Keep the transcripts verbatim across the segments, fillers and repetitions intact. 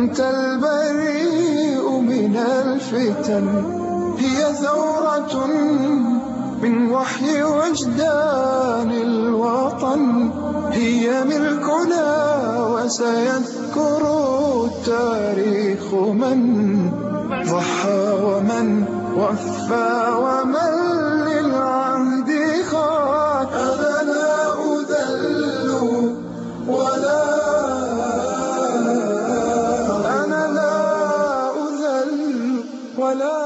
أنت البريء من الفتن، هي ثورة من وحي وجدان الوطن، هي ملكنا وسيذكر التاريخ من ضحى ومن وفى ومن للعهد خان. أنا لا أذل ولا أنا لا أذل ولا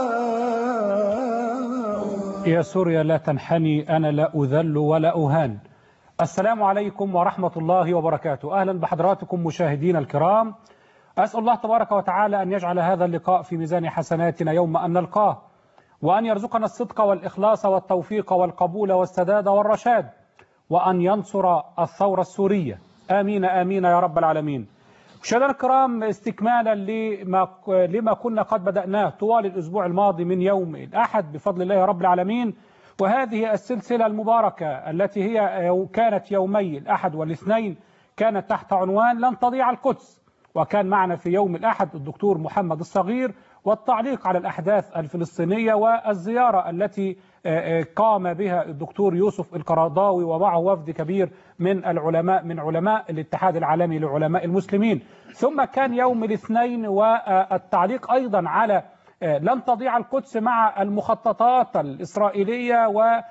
يا سوريا لا تنحني، أنا لا أذل ولا أهان. السلام عليكم ورحمة الله وبركاته. أهلا بحضراتكم مشاهدين الكرام. أسأل الله تبارك وتعالى أن يجعل هذا اللقاء في ميزان حسناتنا يوم أن نلقاه، وأن يرزقنا الصدق والإخلاص والتوفيق والقبول والسداد والرشاد، وأن ينصر الثورة السورية. آمين آمين يا رب العالمين. مشاهدينا الكرام، استكمالا لما لما كنا قد بدأناه طوال الأسبوع الماضي من يوم الأحد بفضل الله رب العالمين، وهذه السلسلة المباركة التي هي كانت يومي الأحد والاثنين كانت تحت عنوان لن تضيع القدس. وكان معنا في يوم الأحد الدكتور محمد الصغير، والتعليق على الأحداث الفلسطينية والزيارة التي قام بها الدكتور يوسف القرضاوي ومعه وفد كبير من العلماء من علماء الاتحاد العالمي لعلماء المسلمين. ثم كان يوم الاثنين والتعليق أيضا على لن تضيع القدس مع المخططات الإسرائيلية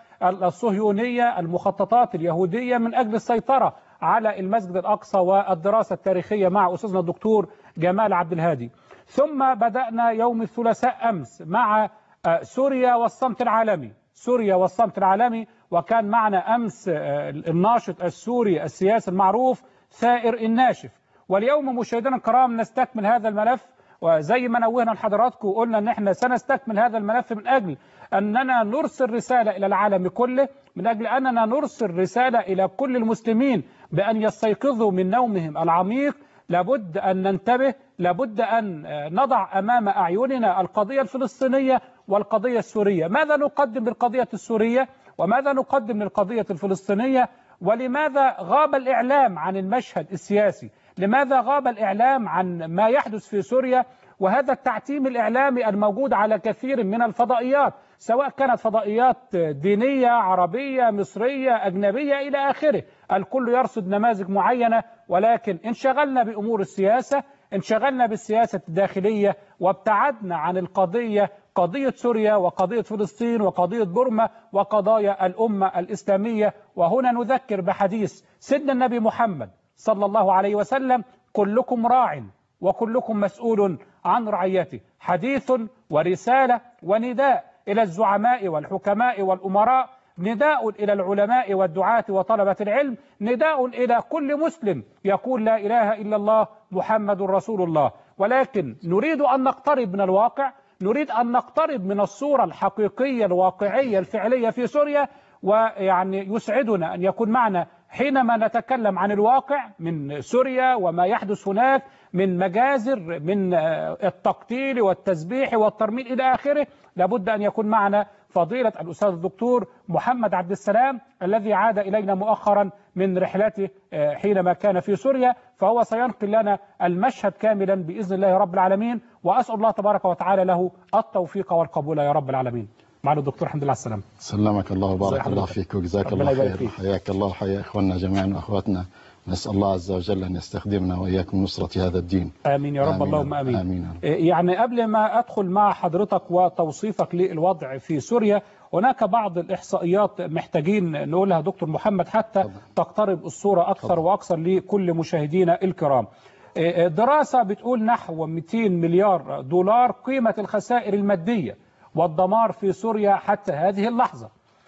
والصهيونية، المخططات اليهودية من أجل السيطرة على المسجد الأقصى، والدراسة التاريخية مع أستاذنا الدكتور جمال عبد الهادي. ثم بدأنا يوم الثلاثاء أمس مع سوريا والصمت العالمي، سوريا والصمت العالمي، وكان معنا أمس الناشط السوري السياسي المعروف ثائر الناشف. واليوم مشاهدينا الكرام نستكمل هذا الملف، وزي ما نوهنا لحضراتكم وقلنا ان احنا سنستكمل هذا الملف من اجل اننا نرسل رسالة الى العالم كله، من اجل اننا نرسل رسالة الى كل المسلمين بان يستيقظوا من نومهم العميق. لابد ان ننتبه، لابد ان نضع امام اعيننا القضية الفلسطينية والقضية السورية. ماذا نقدم للقضية السورية وماذا نقدم للقضية الفلسطينية؟ ولماذا غاب الاعلام عن المشهد السياسي؟ لماذا غاب الإعلام عن ما يحدث في سوريا؟ وهذا التعتيم الإعلامي الموجود على كثير من الفضائيات، سواء كانت فضائيات دينية عربية مصرية أجنبية إلى آخره، الكل يرصد نماذج معينة، ولكن انشغلنا بأمور السياسة، انشغلنا بالسياسة الداخلية، وابتعدنا عن القضية، قضية سوريا وقضية فلسطين وقضية بورما وقضايا الأمة الإسلامية. وهنا نذكر بحديث سيدنا النبي محمد صلى الله عليه وسلم: كلكم راع وكلكم مسؤول عن رعيته. حديث ورسالة ونداء إلى الزعماء والحكماء والأمراء، نداء إلى العلماء والدعاة وطلبة العلم، نداء إلى كل مسلم يقول لا إله إلا الله محمد رسول الله. ولكن نريد أن نقترب من الواقع، نريد أن نقترب من الصورة الحقيقية الواقعية الفعلية في سوريا. ويعني يسعدنا أن يكون معنا حينما نتكلم عن الواقع من سوريا وما يحدث هناك من مجازر، من التقتيل والتذبيح والترميم إلى آخره، لابد أن يكون معنا فضيلة الأستاذ الدكتور محمد عبد السلام الذي عاد إلينا مؤخرا من رحلته حينما كان في سوريا، فهو سينقل لنا المشهد كاملا بإذن الله رب العالمين. وأسأل الله تبارك وتعالى له التوفيق والقبول يا رب العالمين. معنا الدكتور الحمد لله على السلامة. سلمك الله وبارك الله فيك وجزاك الله خير. حياك الله وحيا إخواننا جميعا وأخواتنا. نسأل الله عز وجل أن يستخدمنا وإياكم نصرة هذا الدين. آمين يا رب. آمين. اللهم آمين. آمين. يعني قبل ما أدخل مع حضرتك وتوصيفك للوضع في سوريا، هناك بعض الإحصائيات محتاجين نقولها دكتور محمد حتى فضل. تقترب الصورة أكثر فضل. وأكثر لكل مشاهدينا الكرام. دراسة بتقول نحو مئتين مليار دولار قيمة الخسائر المادية والدمار في سوريا حتى هذه اللحظة.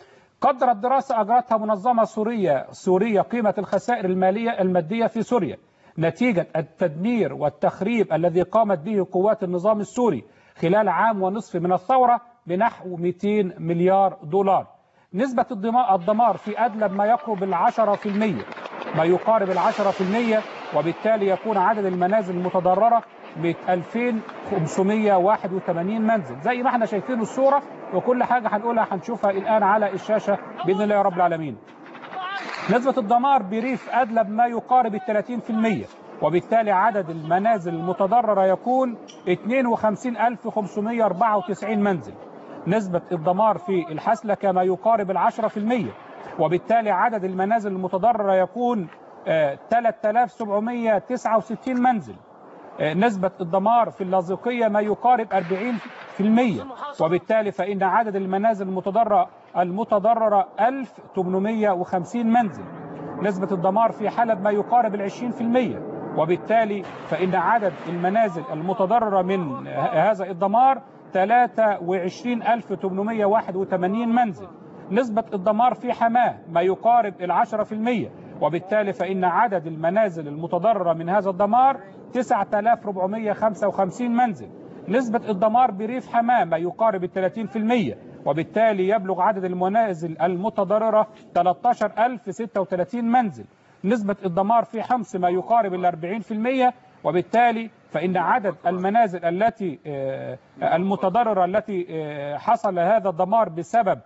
قدرت دراسة أجرتها منظمة سورية سورية قيمة الخسائر المالية المادية في سوريا نتيجة التدمير والتخريب الذي قامت به قوات النظام السوري خلال عام ونصف من الثورة بنحو مئتين مليار دولار. نسبة الدمار في أدلب ما يقرب العشرة في المية، ما يقارب العشرة في المية، وبالتالي يكون عدد المنازل المتضررة ألفين وخمسمئة وواحد وثمانين منزل زي ما احنا شايفين الصورة، وكل حاجة هنقولها هنشوفها الآن على الشاشة بإذن الله رب العالمين. نسبة الدمار بريف أدلب ما يقارب ثلاثين في المية، وبالتالي عدد المنازل المتضررة يكون اثنين وخمسين ألف وخمسمائة وأربعة وتسعين منزل. نسبة الدمار في الحسلكة ما يقارب العشرة في المية، وبالتالي عدد المنازل المتضررة يكون ثلاثة آلاف وسبعمائة وتسعة وستين منزل. نسبة الدمار في اللاذقية ما يقارب أربعين في المية، وبالتالي فإن عدد المنازل المتضررة المتضررة ألف وثمانمائة وخمسين منزل. نسبة الدمار في حلب ما يقارب العشرين في المية، وبالتالي فإن عدد المنازل المتضررة من هذا الدمار ثلاثة وعشرين ألف وثمانمائة وواحد وثمانين منزل. نسبة الدمار في حماه ما يقارب العشرة في المية، وبالتالي فإن عدد المنازل المتضررة من هذا الدمار تسعة آلاف وأربعمائة وخمسة وخمسين منزل. نسبة الدمار بريف حماه ما يقارب الثلاثين في المية، وبالتالي يبلغ عدد المنازل المتضررة ثلاثة عشر ألف وستة وثلاثين منزل. نسبة الدمار في حمص ما يقارب الأربعين في المية، وبالتالي فإن عدد المنازل التي المتضررة التي حصل هذا الدمار بسبب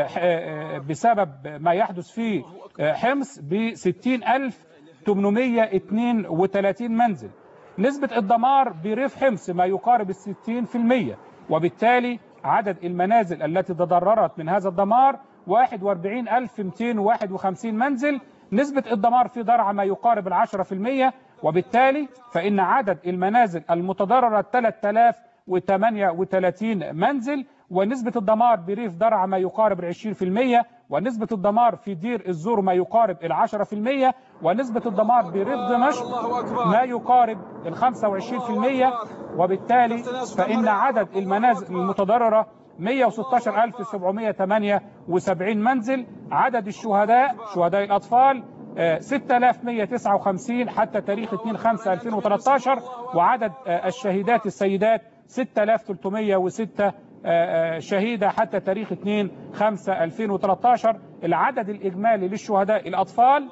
بسبب ما يحدث في حمص ب ستين ألف وثمانمائة واثنين وثلاثين منزل. نسبة الدمار بريف حمص ما يقارب الستين في المية، وبالتالي عدد المنازل التي تضررت من هذا الدمار واحد وأربعين ألف ومئتين وواحد وخمسين منزل. نسبة الدمار في درعا ما يقارب العشرة في المية، وبالتالي فإن عدد المنازل المتضررة ثلاثة آلاف وثمانية وثلاثين منزل. ونسبة الدمار بريف درعا ما يقارب العشرين في المية، ونسبة الدمار في دير الزور ما يقارب العشرة في المية، ونسبة الدمار بريف دمشق ما يقارب الخمسة وعشرين في المية، وبالتالي فإن عدد المنازل المتضررة مئة وستة عشر ألف وسبعمائة وثمانية وسبعين منزل. عدد الشهداء شهداء الأطفال ستة آلاف ومئة وتسعة وخمسين حتى تاريخ اثنين خمسة ألفين وثلاثة عشر، وعدد الشهيدات السيدات ستة آلاف وثلاثمائة وستة شهيدة حتى تاريخ اثنين خمسة ألفين وثلاثة عشر. العدد الإجمالي للشهداء الأطفال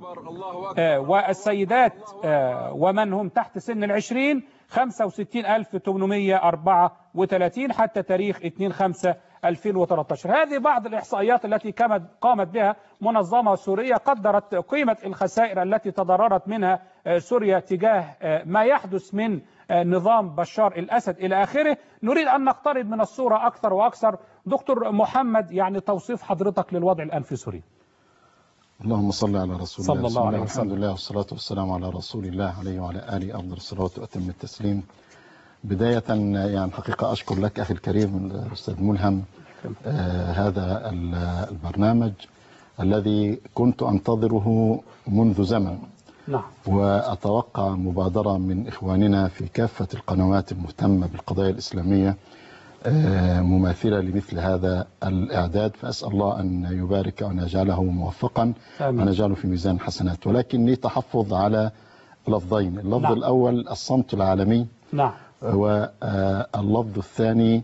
والسيدات ومن هم تحت سن العشرين خمسة وستين ألف وثمانمائة وأربعة وثلاثين حتى تاريخ اثنين خمسة ألفين وثلاثة عشر. هذه بعض الإحصائيات التي قامت بها منظمة سورية قدرت قيمة الخسائر التي تضررت منها سوريا تجاه ما يحدث من نظام بشار الأسد إلى آخره. نريد أن نقترب من الصورة أكثر وأكثر. دكتور محمد، يعني توصيف حضرتك للوضع الآن في سوريا. اللهم صل على رسول صلى الله الله عليه وسلم. الحمد لله والصلاة والسلام على رسول الله عليه وعلى آله أفضل الصلاة وأتم التسليم. بداية يعني حقيقة أشكر لك أخي الكريم الأستاذ ملهم آه هذا البرنامج الذي كنت أنتظره منذ زمن. نعم. وأتوقع مبادرة من إخواننا في كافة القنوات المهتمة بالقضايا الإسلامية آه مماثلة لمثل هذا الإعداد، فأسأل الله أن يبارك وأن يجعله موفقا وأن يجعله في ميزان حسنات. ولكن لي تحفظ على لفظين، اللفظ نعم. الأول الصمت العالمي، نعم. واللفظ الثاني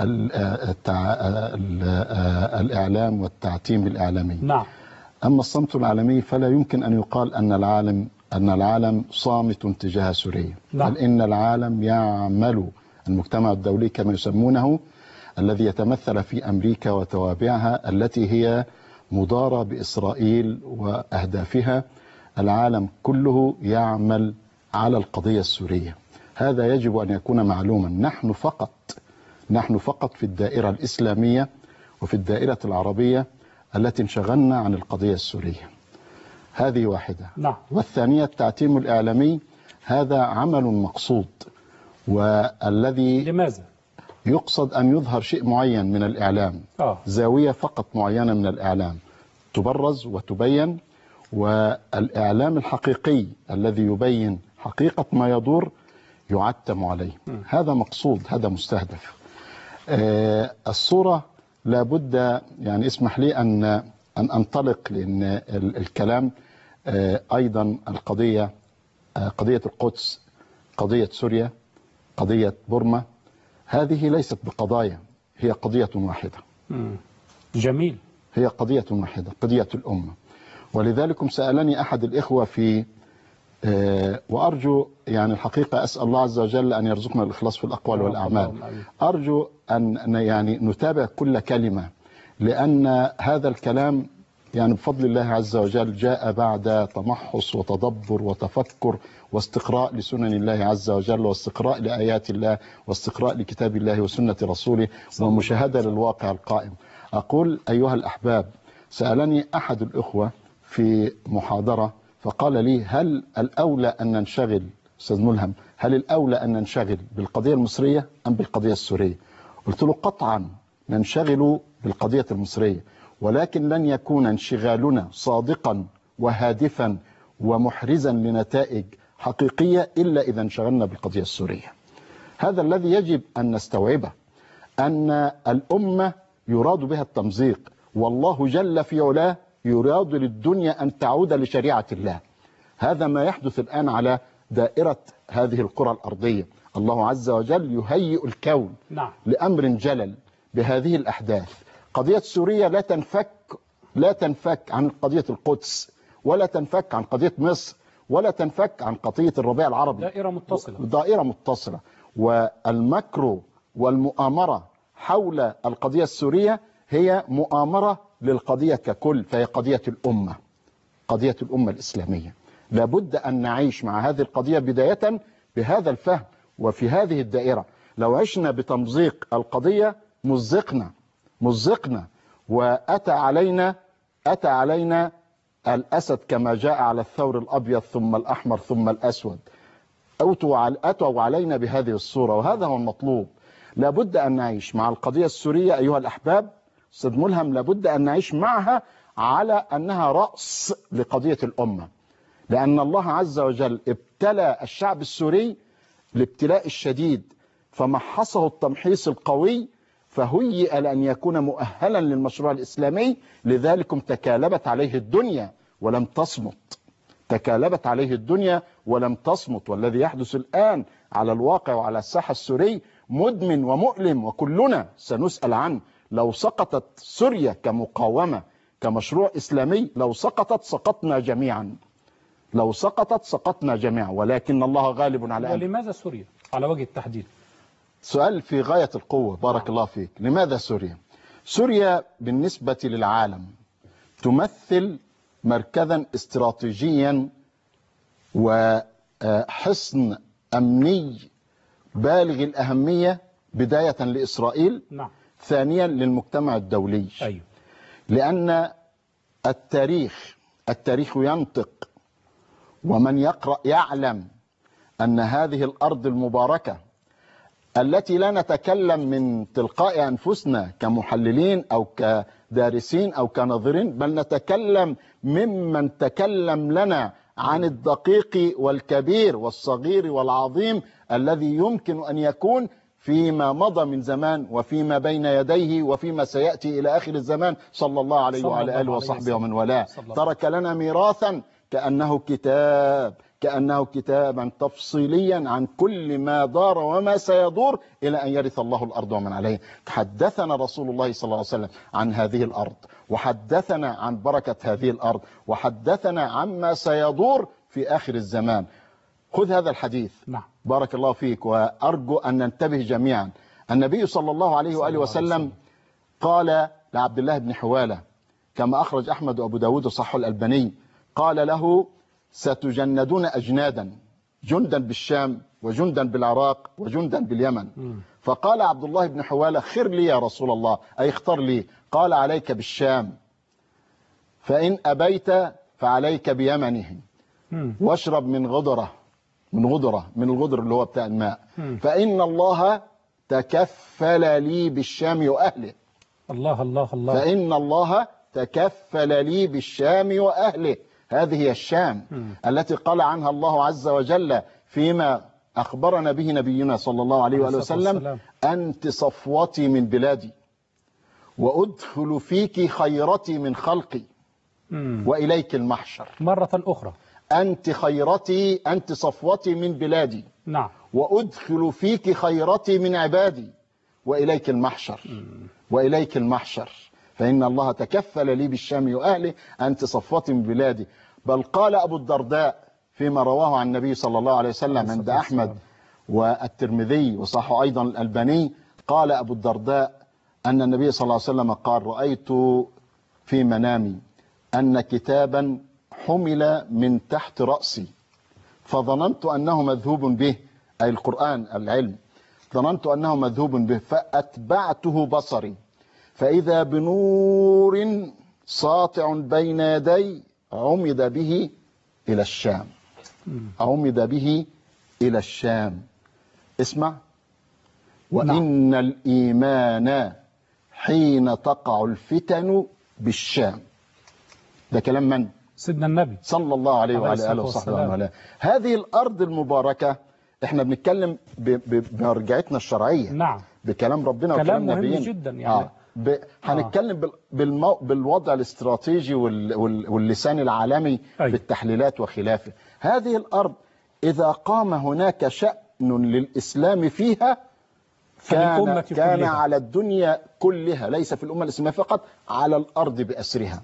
الإعلام والتعتيم الإعلامي. نعم. أما الصمت العالمي فلا يمكن أن يقال أن العالم أن العالم صامت تجاه سوريا، نعم. بل إن العالم يعمل، المجتمع الدولي كما يسمونه الذي يتمثل في أمريكا وتوابعها التي هي مضارة بإسرائيل وأهدافها، العالم كله يعمل على القضية السورية. هذا يجب أن يكون معلوما. نحن فقط نحن فقط في الدائرة الإسلامية وفي الدائرة العربية التي انشغلنا عن القضية السورية. هذه واحدة. نعم. والثانية التعتيم الإعلامي، هذا عمل مقصود، والذي لماذا؟ يقصد أن يظهر شيء معين من الإعلام، آه. زاوية فقط معينة من الإعلام تبرز وتبين، والإعلام الحقيقي الذي يبين حقيقة ما يدور يعتم عليه. م. هذا مقصود، هذا مستهدف. آه الصورة لابد، يعني اسمح لي أن أن أنطلق، لأن الكلام آه أيضا القضية آه قضية القدس، قضية سوريا، قضية بورما، هذه ليست بقضايا، هي قضية واحدة. م. جميل. هي قضية واحدة، قضية الأمة. ولذلك سألني أحد الإخوة في آه وأرجو يعني الحقيقة أسأل الله عز وجل أن يرزقنا الإخلاص في الأقوال والأعمال. أرجو أن يعني نتابع كل كلمة، لأن هذا الكلام يعني بفضل الله عز وجل جاء بعد تمحص وتدبر وتفكر واستقراء لسنن الله عز وجل واستقراء لآيات الله واستقراء لكتاب الله وسنة رسوله ومشاهدة للواقع القائم. أقول أيها الأحباب، سألني أحد الإخوة في محاضرة فقال لي: هل الأولى أن ننشغل أستاذ ملهم هل الأولى أن ننشغل بالقضية المصرية أم بالقضية السورية؟ قلت له: قطعا ننشغل بالقضية المصرية، ولكن لن يكون انشغالنا صادقا وهادفا ومحرزا لنتائج حقيقية إلا إذا انشغلنا بالقضية السورية. هذا الذي يجب أن نستوعبه، أن الأمة يراد بها التمزيق، والله جل في علاه يراد للدنيا أن تعود لشريعة الله. هذا ما يحدث الآن على دائرة هذه الكرة الأرضية. الله عز وجل يهيئ الكون نعم. لأمر جلل بهذه الأحداث. قضية سوريا لا تنفك لا تنفك عن قضية القدس، ولا تنفك عن قضية مصر، ولا تنفك عن قضية الربيع العربي. دائرة متصلة دائرة متصلة. والمكر والمؤامرة حول القضية السورية هي مؤامرة للقضية ككل، فهي قضية الأمة، قضية الأمة الإسلامية. لابد أن نعيش مع هذه القضية بداية بهذا الفهم وفي هذه الدائرة. لو عشنا بتمزيق القضية مزقنا مزقنا وأتى علينا أتى علينا الأسد كما جاء على الثور الأبيض ثم الأحمر ثم الأسود. أتوا علينا بهذه الصورة، وهذا هو المطلوب. لابد أن نعيش مع القضية السورية أيها الأحباب. أستاذ ملهم، لابد أن نعيش معها على أنها رأس لقضية الأمة، لأن الله عز وجل ابتلى الشعب السوري الابتلاء الشديد فمحصه التمحيص القوي، فهيئ لأن يكون مؤهلا للمشروع الإسلامي. لذلك تكالبت عليه الدنيا ولم تصمت تكالبت عليه الدنيا ولم تصمت. والذي يحدث الآن على الواقع وعلى الساحة السوري مدمن ومؤلم، وكلنا سنسأل عنه. لو سقطت سوريا كمقاومة كمشروع إسلامي، لو سقطت سقطنا جميعا لو سقطت سقطنا جميعا، ولكن الله غالب على أمره. ولماذا سوريا على وجه التحديد؟ سؤال في غاية القوة، بارك الله فيك. لماذا سوريا؟ سوريا بالنسبة للعالم تمثل مركزا استراتيجيا وحصن أمني بالغ الأهمية، بداية لإسرائيل، نعم. ثانيا للمجتمع الدولي. أيوه. لأن التاريخ التاريخ ينطق، ومن يقرأ يعلم أن هذه الأرض المباركة التي لا نتكلم من تلقاء أنفسنا كمحللين أو كدارسين أو كناظرين، بل نتكلم ممن تكلم لنا عن الدقيق والكبير والصغير والعظيم الذي يمكن أن يكون فيما مضى من زمان وفيما بين يديه وفيما سيأتي إلى آخر الزمان، صلى الله عليه وعلى آله وصحبه ومن والاه. ترك لنا ميراثا كأنه كتاب كأنه كتابا تفصيليا عن كل ما دار وما سيدور إلى أن يرث الله الأرض ومن عليها. حدثنا رسول الله صلى الله عليه وسلم عن هذه الأرض، وحدثنا عن بركة هذه الأرض، وحدثنا عما سيدور في آخر الزمان. خذ هذا الحديث. نعم. بارك الله فيك. وأرجو أن ننتبه جميعا. النبي صلى الله عليه وآله وسلم قال لعبد الله بن حوالة كما أخرج أحمد وأبو داود وصححه الألباني، قال له: ستجندون أجنادا، جندا بالشام وجندا بالعراق وجندا باليمن. م. فقال عبد الله بن حوالة: خر لي يا رسول الله، أي اختار لي. قال: عليك بالشام، فإن أبيت فعليك بيمنهم، واشرب من غدرة من غدرة من الغدر اللي هو بتاع الماء، م. فإن الله تكفل لي بالشام وأهله. الله الله الله. فإن الله تكفل لي بالشام وأهله. هذه هي الشام م. التي قال عنها الله عز وجل فيما أخبرنا به نبينا صلى الله عليه وآله وسلم: أنت صفوتي من بلادي، وأدخل فيك خيرتي من خلقي، م. وإليك المحشر. مرة أخرى: أنت خيرتي، أنت صفوتي من بلادي، نعم، وأدخل فيك خيرتي من عبادي، وإليك المحشر. م. وإليك المحشر. فإن الله تكفل لي بالشام وأهله، أنت صفوتي من بلادي. بل قال أبو الدرداء فيما رواه عن النبي صلى الله عليه وسلم عند أحمد والترمذي وصححه أيضا الألباني، قال أبو الدرداء أن النبي صلى الله عليه وسلم قال: رأيت في منامي أن كتابا حمل من تحت رأسي فظننت أنه مذهوب به، أي القرآن العلم، ظننت أنه مذهوب به فأتبعته بصري فإذا بنور ساطع بين يدي عمد به إلى الشام. عمد به إلى الشام. اسمع: وإن الإيمان حين تقع الفتن بالشام. ده كلام من؟ سيدنا النبي صلى الله عليه وعلى آله وصحبه وسلم. هذه الأرض المباركة احنا بنتكلم بمرجعتنا الشرعية. نعم. بكلام ربنا كلام وكلام مهم نبينا جدا يعني. آه. ب... هنتكلم آه. بالمو... بالوضع الاستراتيجي وال... وال... واللسان العالمي أي. في التحليلات وخلافه. هذه الأرض إذا قام هناك شأن للإسلام فيها كان, كان على الدنيا كلها، ليس في الأمة الإسلامية فقط، على الأرض بأسرها.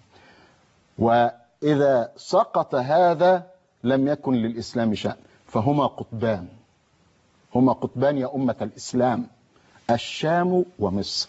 وإذا سقط هذا لم يكن للإسلام شأن. فهما قطبان، هما قطبان يا أمة الإسلام: الشام ومصر.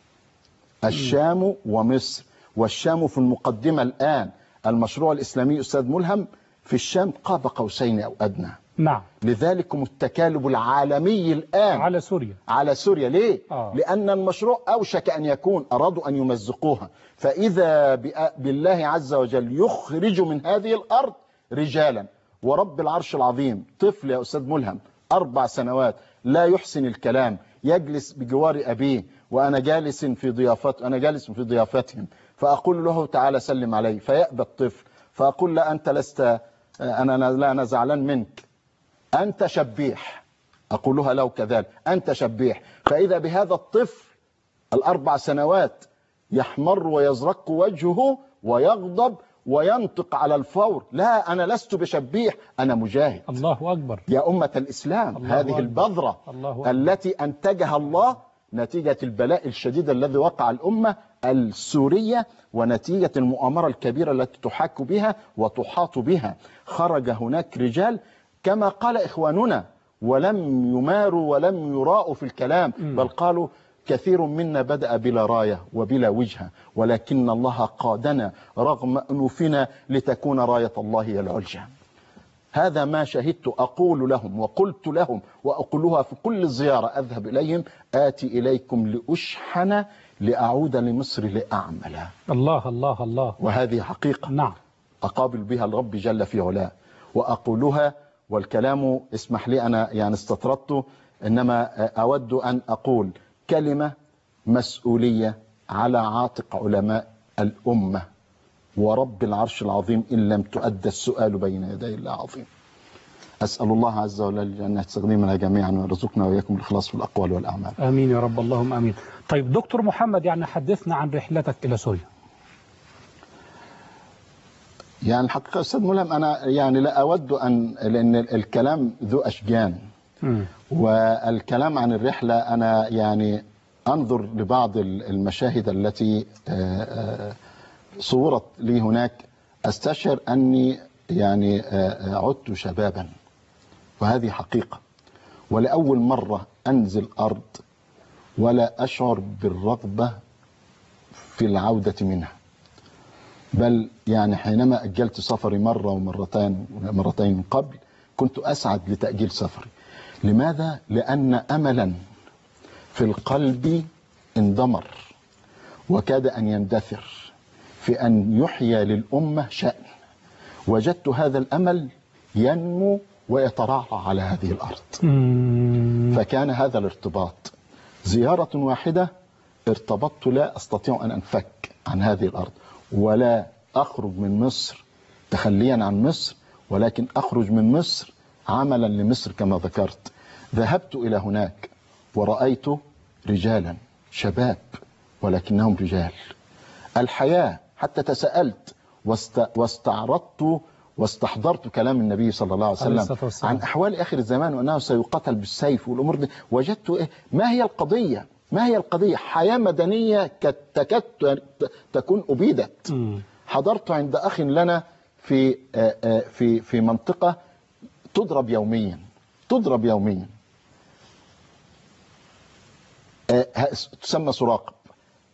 الشام ومصر. والشام في المقدمة الآن. المشروع الإسلامي أستاذ ملهم في الشام قاب قوسين أو أدنى. نعم. لذلك التكالب العالمي الآن على سوريا. على سوريا. ليه؟ آه. لأن المشروع أوشك أن يكون، أرادوا أن يمزقوها، فإذا بالله عز وجل يخرج من هذه الأرض رجالا. ورب العرش العظيم، طفل يا أستاذ ملهم أربع سنوات لا يحسن الكلام، يجلس بجوار أبيه وأنا جالس في ضيافته، أنا جالس في ضيافتهم، فأقول له تعالى سلم علي، فيأبى الطفل، فأقول لا أنت لست، أنا لا أنا زعلان منك، أنت شبيح. أقولها له كذلك، أنت شبيح. فإذا بهذا الطفل الأربع سنوات يحمر ويزرق وجهه ويغضب وينطق على الفور: لا أنا لست بشبيح، أنا مجاهد. الله أكبر يا أمة الإسلام. الله هذه أكبر. البذرة الله التي أنتجها الله نتيجة البلاء الشديد الذي وقع الأمة السورية، ونتيجة المؤامرة الكبيرة التي تحاك بها وتحاط بها. خرج هناك رجال كما قال إخواننا، ولم يماروا ولم يراءوا في الكلام، بل قالوا: كثير منا بدأ بلا راية وبلا وجهة، ولكن الله قادنا رغم أنوفنا لتكون راية الله هي العليا. هذا ما شهدت أقول لهم وقلت لهم وأقولها في كل زيارة أذهب إليهم: آتي إليكم لأشحن لأعود لمصر لأعمل. الله الله الله. وهذه حقيقة نعم. أقابل بها الرب جل في علاه وأقولها. والكلام اسمح لي أنا يعني استطردته، إنما أود أن أقول كلمة مسؤولية على عاتق علماء الأمة، ورب العرش العظيم إن لم تؤدى السؤال بين يدي الله عظيم. أسأل الله عز وجل أن يستخدمنا جميعا ويرزقنا وإياكم الإخلاص في الأقوال والأعمال. آمين يا رب، اللهم آمين. طيب دكتور محمد، يعني حدثنا عن رحلتك إلى سوريا. يعني الحقيقة أستاذ ملهم أنا يعني لا أود أن، لأن الكلام ذو أشجان، م. والكلام عن الرحلة أنا يعني أنظر لبعض المشاهد التي صورت لي هناك، أستشعر أني يعني عدت شبابا، وهذه حقيقة. ولأول مرة أنزل أرض ولا أشعر بالرغبة في العودة منها، بل يعني حينما أجلت سفري مرة ومرتين مرتين من قبل كنت أسعد لتأجيل سفري. لماذا؟ لأن أملا في القلب اندمر وكاد أن يندثر في أن يحيى للأمة شأن. وجدت هذا الأمل ينمو ويترعرع على هذه الأرض. فكان هذا الارتباط زيارة واحدة، ارتبطت لا أستطيع أن أنفك عن هذه الأرض، ولا أخرج من مصر تخليا عن مصر، ولكن أخرج من مصر عملا لمصر كما ذكرت. ذهبت إلى هناك ورأيت رجالا شباب ولكنهم رجال. الحياة حتى تساءلت واستعرضت واستحضرت كلام النبي صلى الله عليه وسلم عن أحوال آخر الزمان وأنه سيقتل بالسيف والأمور دي. وجدت إيه؟ ما هي القضية؟ ما هي القضية؟ حياة مدنية تكاد تكون أبيدت. حضرت عند أخ لنا في في في منطقة تضرب يوميا تضرب يوميا تسمى سراقب.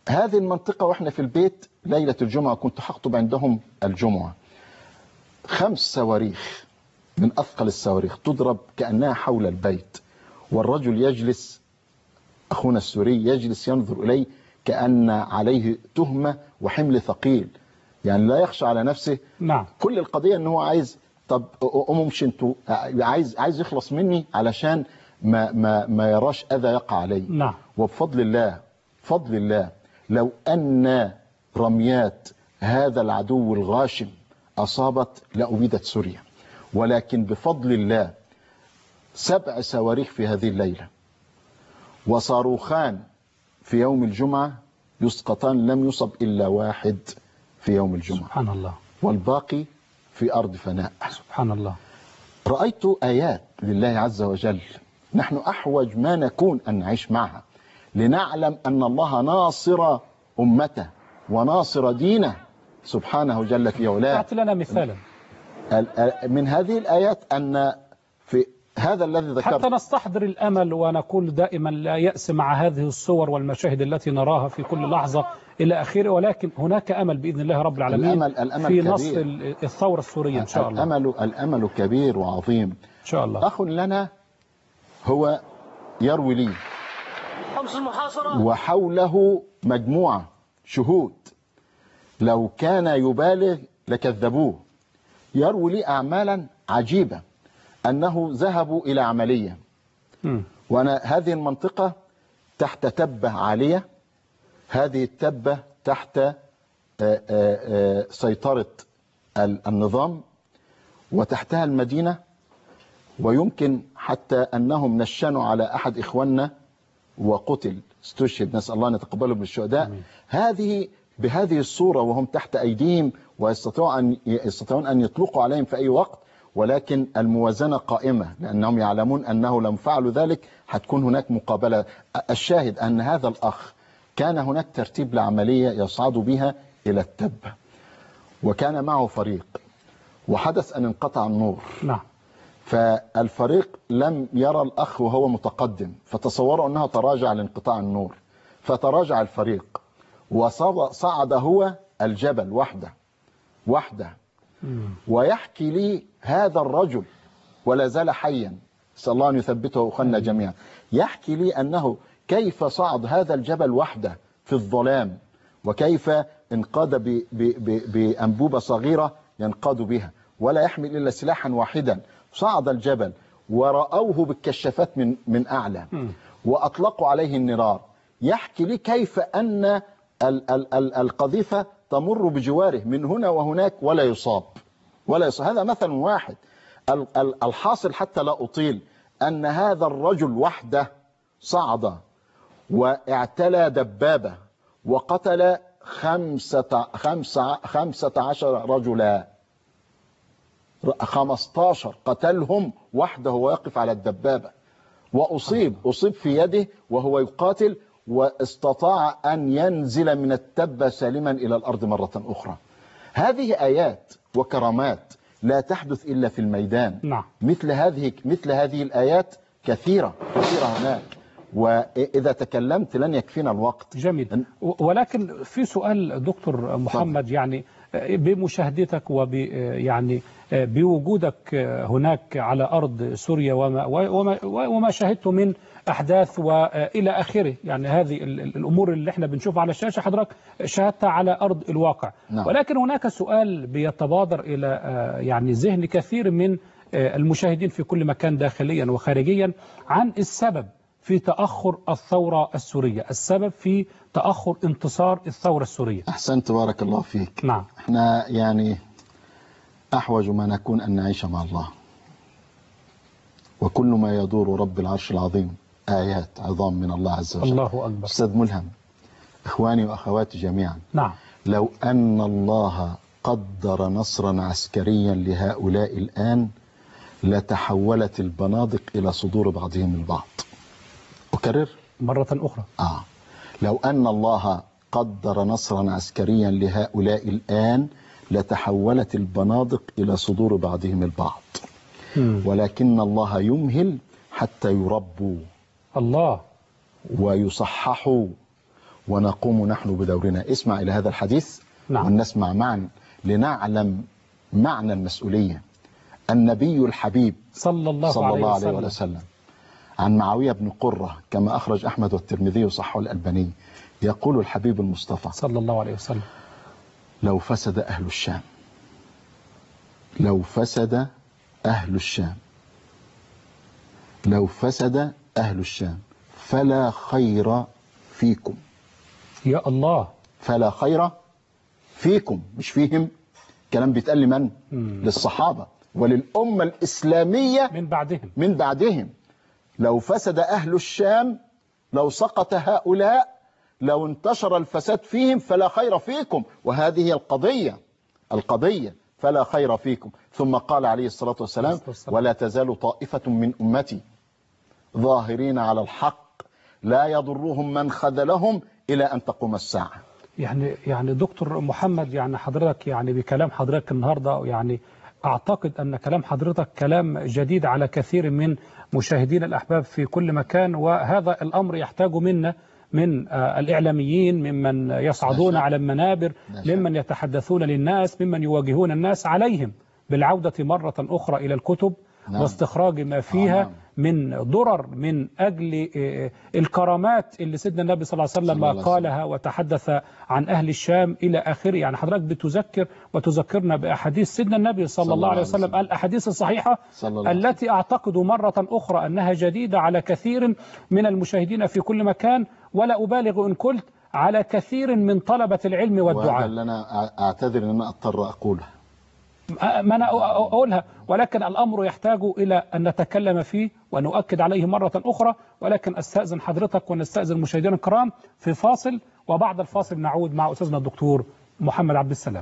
هذه المنطقة وإحنا في البيت ليلة الجمعة كنت هخطب عندهم الجمعة، خمس صواريخ من أثقل الصواريخ تضرب كأنها حول البيت، والرجل يجلس، أخونا السوري يجلس ينظر إليه كأن عليه تهمة وحمل ثقيل، يعني لا يخشى على نفسه. نعم. كل القضية أنه عايز، طب أمه مش انتوا، عايز عايز يخلص مني علشان ما ما ما يراش أذى يقع عليه. نعم. وبفضل الله، فضل الله، لو أن رميات هذا العدو الغاشم أصابت لأبيدت سوريا، ولكن بفضل الله سبع صواريخ في هذه الليلة وصاروخان في يوم الجمعة يسقطان، لم يصب إلا واحد في يوم الجمعة، سبحان الله، والباقي في أرض فناء. سبحان الله. رأيت آيات لله عز وجل نحن أحوج ما نكون أن نعيش معها، لنعلم أن الله ناصر أمته وناصر دينه سبحانه جل في علاه. أعطي لنا مثالا من هذه الآيات أن في هذا الذي ذكرت، حتى نستحضر الأمل ونقول دائما لا يأس مع هذه الصور والمشاهد التي نراها في كل لحظة إلى آخره، ولكن هناك أمل بإذن الله رب العالمين الأمل الأمل في كبير. نصر الثورة السورية إن شاء الله. الأمل الأمل كبير وعظيم إن شاء الله. أخ لنا هو يروي لي وحوله مجموعة شهود لو كان يبالغ لكذبوه، يروي لي أعمالا عجيبة، أنه ذهبوا إلى عملية م. وأنا هذه المنطقة تحت تبة عالية، هذه التبة تحت آآ آآ سيطرة النظام وتحتها المدينة، ويمكن حتى أنهم نشنوا على أحد إخواننا وقتل استشهد، نسأل الله أن يتقبله بالشهداء. هذه بهذه الصورة وهم تحت أيديهم ويستطيعون أن يستطيعون أن يطلقوا عليهم في أي وقت، ولكن الموازنة قائمة لأنهم يعلمون أنه لم فعلوا ذلك هتكون هناك مقابلة. الشاهد أن هذا الأخ كان هناك ترتيب لعملية يصعد بها إلى التبة، وكان معه فريق، وحدث أن انقطع النور. نعم. فالفريق لم يرى الأخ وهو متقدم، فتصوروا أنه تراجع لانقطاع النور، فتراجع الفريق وصعد هو الجبل وحده وحده. ويحكي لي هذا الرجل ولا زال حيا، نسأل الله أن يثبته وأخواننا جميعا، يحكي لي أنه كيف صعد هذا الجبل وحده في الظلام، وكيف انقاد بأنبوبة صغيرة ينقاد بها ولا يحمل إلا سلاحا واحدا، صعد الجبل ورأوه بالكشافات من من أعلى وأطلقوا عليه النيران. يحكي لي كيف أن ال ال ال القذيفة تمر بجواره من هنا وهناك ولا يصاب ولا يصاب. هذا مثل واحد. الحاصل حتى لا أطيل أن هذا الرجل وحده صعد واعتلى دبابة وقتل خمسة, خمسة, خمسة عشر رجلا، خمسة عشر قتلهم وحده وهو يقف على الدبابة، وأصيب أصيب في يده وهو يقاتل، واستطاع أن ينزل من التبة سالما إلى الأرض مرة أخرى. هذه آيات وكرامات لا تحدث إلا في الميدان. نعم. مثل هذه مثل هذه الآيات كثيرة كثيرة هناك، وإذا تكلمت لن يكفينا الوقت. جميل. ولكن في سؤال دكتور محمد، يعني بمشاهدتك وب يعني بوجودك هناك على أرض سوريا وما وما, وما شاهدته من أحداث وإلى آخره، يعني هذه الأمور اللي احنا بنشوفها على الشاشة حضرتك شاهدتها على أرض الواقع. نعم. ولكن هناك سؤال بيتبادر إلى يعني ذهن كثير من المشاهدين في كل مكان داخليا وخارجيا عن السبب في تأخر الثورة السورية، السبب في تأخر انتصار الثورة السورية. أحسنت، بارك الله فيك. نعم. احنا يعني أحوج ما نكون أن نعيش مع الله، وكل ما يدور رب العرش العظيم آيات عظام من الله عز وجل. الله أكبر. أستاذ ملهم، إخواني وأخواتي جميعا، نعم، لو أن الله قدر نصرا عسكريا لهؤلاء الآن لتحولت البنادق إلى صدور بعضهم البعض. أكرر مرة أخرى. آه. لو أن الله قدر نصرا عسكريا لهؤلاء الآن لتحولت البنادق إلى صدور بعضهم البعض. م. ولكن الله يمهل حتى يربوا الله ويصححوا ونقوم نحن بدورنا. اسمع إلى هذا الحديث نعم. ونسمع معا لنعلم معنى المسؤولية. النبي الحبيب صلى الله, صلى الله عليه, عليه وسلم. وسلم عن معاوية بن قرة كما أخرج أحمد والترمذي وصححه الألباني، يقول الحبيب المصطفى صلى الله عليه وسلم: لو فسد أهل الشام لو فسد أهل الشام لو فسد أهل الشام فلا خير فيكم. يا الله. فلا خير فيكم، مش فيهم. كلام بيتقال لمن؟ مم. للصحابة وللأمة الإسلامية من بعدهم من بعدهم. لو فسد أهل الشام، لو سقط هؤلاء، لو انتشر الفساد فيهم فلا خير فيكم. وهذه القضية القضية فلا خير فيكم. ثم قال عليه الصلاة والسلام: ولا تزال طائفة من أمتي ظاهرين على الحق لا يضرهم من خذلهم إلى أن تقوم الساعة. يعني يعني دكتور محمد، يعني حضرتك يعني بكلام حضرتك النهارده يعني أعتقد أن كلام حضرتك كلام جديد على كثير من مشاهدين الأحباب في كل مكان، وهذا الأمر يحتاج منا من الإعلاميين، ممن يصعدون على المنابر، ممن يتحدثون للناس، ممن يواجهون الناس، عليهم بالعودة مرة أخرى إلى الكتب نعم. واستخراج ما فيها نعم. من ضرر من أجل الكرامات اللي سيدنا النبي صلى الله عليه وسلم قالها وتحدث عن أهل الشام إلى آخره. يعني حضرتك بتذكر وتذكرنا بأحاديث سيدنا النبي صلى, صلى الله عليه وسلم, وسلم. الأحاديث الصحيحة التي أعتقد مرة أخرى أنها جديدة على كثير من المشاهدين في كل مكان، ولا أبالغ إن قلت على كثير من طلبة العلم والدعاء. وهذا اللي أنا أعتذر أن أنا أضطر أقوله، ما أنا أقولها، ولكن الأمر يحتاج إلى أن نتكلم فيه ونؤكد عليه مرة أخرى. ولكن أستأذن حضرتك ونستأذن مشاهدينا الكرام في فاصل، وبعد الفاصل نعود مع أستاذنا الدكتور محمد عبد السلام.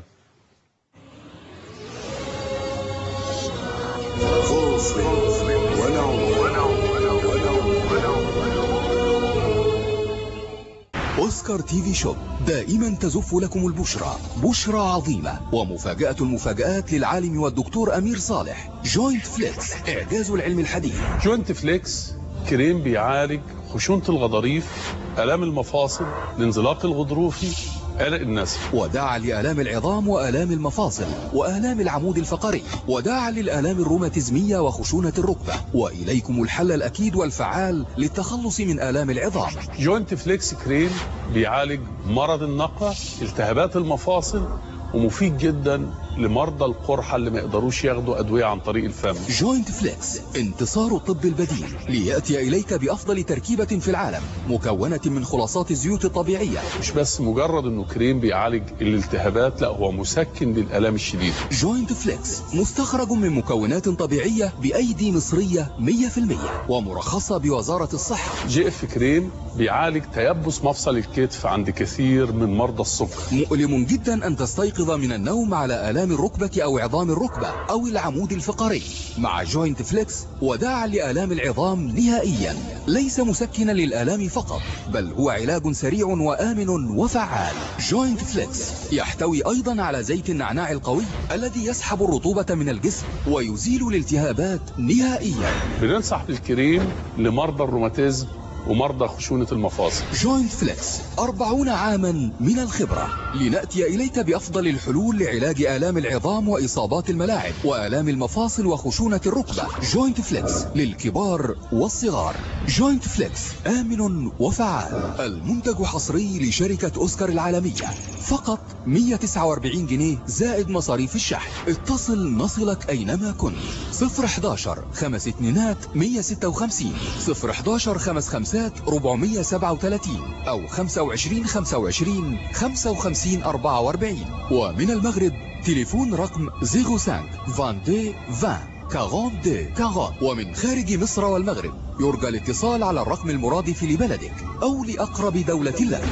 أوسكار تي في شوب دائما تزف لكم البشرى، بشرى عظيمة ومفاجأة المفاجآت للعالم والدكتور أمير صالح. جوينت فليكس، إعجاز العلم الحديث. جوينت فليكس كريم بيعالج خشونة الغضاريف، آلام المفاصل، الانزلاق الغضروفي، قلق النسف، وداعا لآلام العظام وآلام المفاصل وآلام العمود الفقري، وداعا للآلام الروماتيزمية وخشونة الركبة. وإليكم الحل الأكيد والفعال للتخلص من آلام العظام. جوينت فليكس كريم بيعالج مرض النقع، التهابات المفاصل، ومفيد جدا لمرضى القرحة اللي ما يقدروش ياخدوا أدوية عن طريق الفم. جوينت فليكس، انتصار الطب البديل ليأتي إليك بأفضل تركيبة في العالم، مكونة من خلاصات الزيوت الطبيعية. مش بس مجرد انه كريم بيعالج الالتهابات، لا هو مسكن للآلام الشديدة. جوينت فليكس مستخرج من مكونات طبيعية بأيدي مصرية مية في المية ومرخصة بوزارة الصحة. جي اف كريم بيعالج تيبس مفصل الكتف عند كثير من مرضى السكر. مؤلم جدا أن تستيقظ من النوم على آلام الركبة أو عظام الركبة أو العمود الفقري. مع جوينت فليكس وداعا لآلام العظام نهائيا، ليس مسكنا للآلام فقط، بل هو علاج سريع وآمن وفعال. جوينت فليكس يحتوي أيضا على زيت النعناع القوي الذي يسحب الرطوبة من الجسم ويزيل الالتهابات نهائيا. بننصح بالكريم لمرضى الروماتيزم ومرضى خشونة المفاصل. جوينت فليكس، أربعون عاما من الخبرة، لنأتي إليك بأفضل الحلول لعلاج آلام العظام وإصابات الملاعب وآلام المفاصل وخشونة الركبة. جوينت فليكس للكبار والصغار. جوينت فليكس آمن وفعال، المنتج حصري لشركة أوسكار العالمية، فقط مية وتسعة وأربعين جنيه زائد مصاريف الشحن. اتصل نصلك أينما كنت. صفر حداشر خمس اتنينات مية ستة وخمسين، صفر حداشر خمس خمسات أربعمية سبعة وثلاثين، أو خمسة وعشرين خمسة وعشرين خمسة وخمسين أربعة وأربعين. ومن المغرب تليفون رقم صفر خمسة اثنين اثنين عشرين أربعين أربعين. ومن خارج مصر والمغرب يرجى الاتصال على الرقم المرادف لبلدك أو لأقرب دولة لك.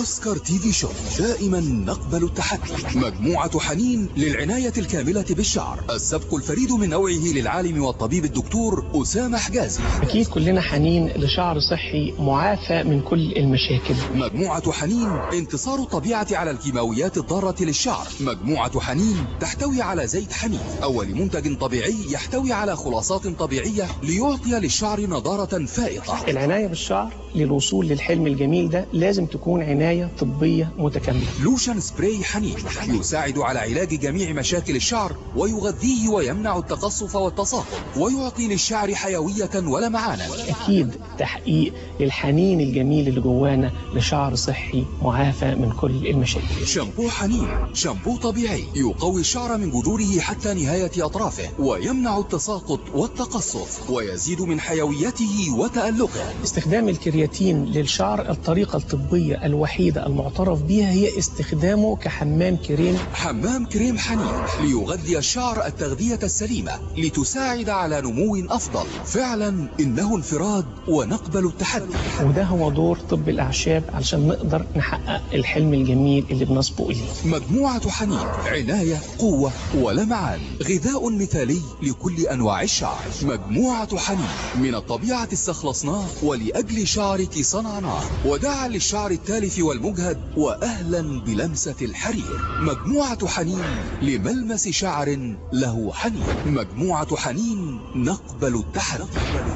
أوسكار تي في شو، دائما نقبل التحدي. مجموعة حنين للعناية الكاملة بالشعر، السبق الفريد من نوعه للعالم والطبيب الدكتور أسامة حجازي. أكيد كلنا حنين لشعر صحي معافى من كل المشاكل. مجموعة حنين انتصار الطبيعة على الكيماويات الضارة للشعر. مجموعة حنين تحتوي على زيت حنين، أول منتج طبيعي يحتوي على خلاصات طبيعية ليعطي للشعر نضارة فائقة. العناية بالشعر للوصول للحلم الجميل ده لازم تكون عناية طبية متكاملة. لوشن سبراي حنين يساعد على علاج جميع مشاكل الشعر ويغذيه ويمنع التقصف والتصاقم ويعطي للشعر حيوية ولمعانا. أكيد تحقيق للحنين الجميل اللي جوانا لشعر صحي معافى من كل المشاكل. شامبو حنين، شامبو طبيعي يقوي الشعر من جذوره حتى نهاية أطرافه ويمنع التساقط والتقصف ويزيد من حيويته وتألقه. استخدام الكرياتين للشعر الطريقة الطبية الوحيدة المعترف بها هي استخدامه كحمام كريم. حمام كريم حنين ليغذي الشعر التغذية السليمة لتساعد على نمو أفضل. فعلا إنه انفراد ونقبل التحدي. وده هو دور طب الأعشاب علشان نقدر نحقق الحلم الجميل اللي بنسبق إليه. مجموعة حنين، عناية، قوة ولمعان، غذاء مثالي لكل أنواع الشعر. مجموعة حنين، من الطبيعة استخلصناه ولأجل شعرك صنعناه، وداعا للشعر التالف والمجهد وأهلا بلمسة الحرير. مجموعة حنين لملمس شعر له حنين. مجموعة حنين نقبل التحدي.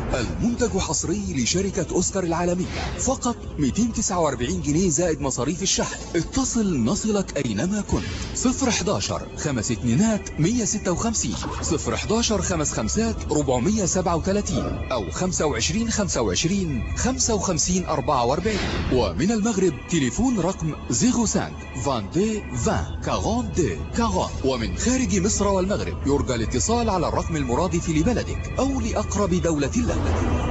المنتج حصري لشركة أوسكار العالمية، فقط مئتين وتسعة وأربعين جنيه زائد مصاريف الشحن. اتصل نصلك أينما كنت. صفر حداشر خمس اتنينات مية ستة وخمسين، صفر حداشر خمس خمسات أربعمية سبعة وتلاتين، أو خمسة وعشرين خمسة وعشرين خمسة وخمسين أربعة وأربعين. ومن المغرب تليفون رقم صفر خمسة اثنين اثنين عشرين أربعين أربعين. ومن خارج مصر والمغرب يرجى الاتصال على الرقم المرادف لبلدك أو لأقرب دولة لك.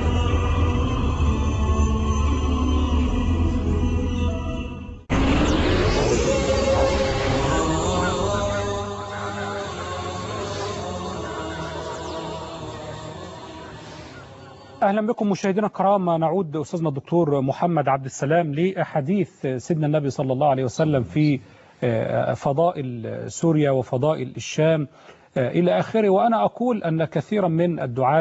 أهلا بكم مشاهدينا الكرام. نعود أستاذنا الدكتور محمد عبد السلام لحديث سيدنا النبي صلى الله عليه وسلم في فضائل سوريا وفضائل الشام إلى آخره. وأنا أقول أن كثيرا من الدعاة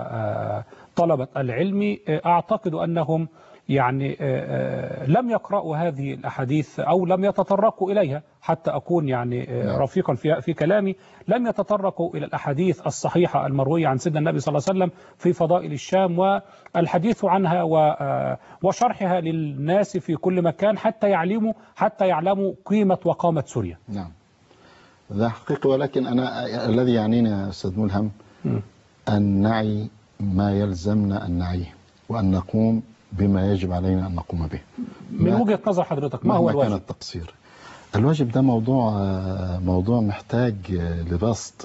وطلبة العلم أعتقد أنهم يعني لم يقرأوا هذه الأحاديث أو لم يتطرقوا إليها، حتى أكون يعني رفيقا في في كلامي، لم يتطرقوا إلى الأحاديث الصحيحة المروية عن سيدنا النبي صلى الله عليه وسلم في فضائل الشام والحديث عنها وشرحها للناس في كل مكان حتى يعلموا حتى يعلموا قيمة وقامة سوريا. نعم، ده حقيقي، ولكن أنا الذي يعنيني يا أستاذ ملهم أن نعي ما يلزمنا أن نعيه وأن نقوم بما يجب علينا أن نقوم به. من وجهة نظر حضرتك ما هو الواجب؟ كان التقصير. الواجب ده موضوع موضوع محتاج لبسط.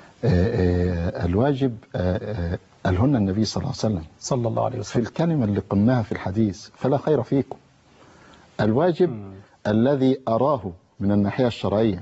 الواجب قالهن النبي صلى الله عليه وسلم صلى الله عليه وسلم في الكلمة اللي قلناها في الحديث: فلا خير فيكم. الواجب م. الذي أراه من الناحية الشرعية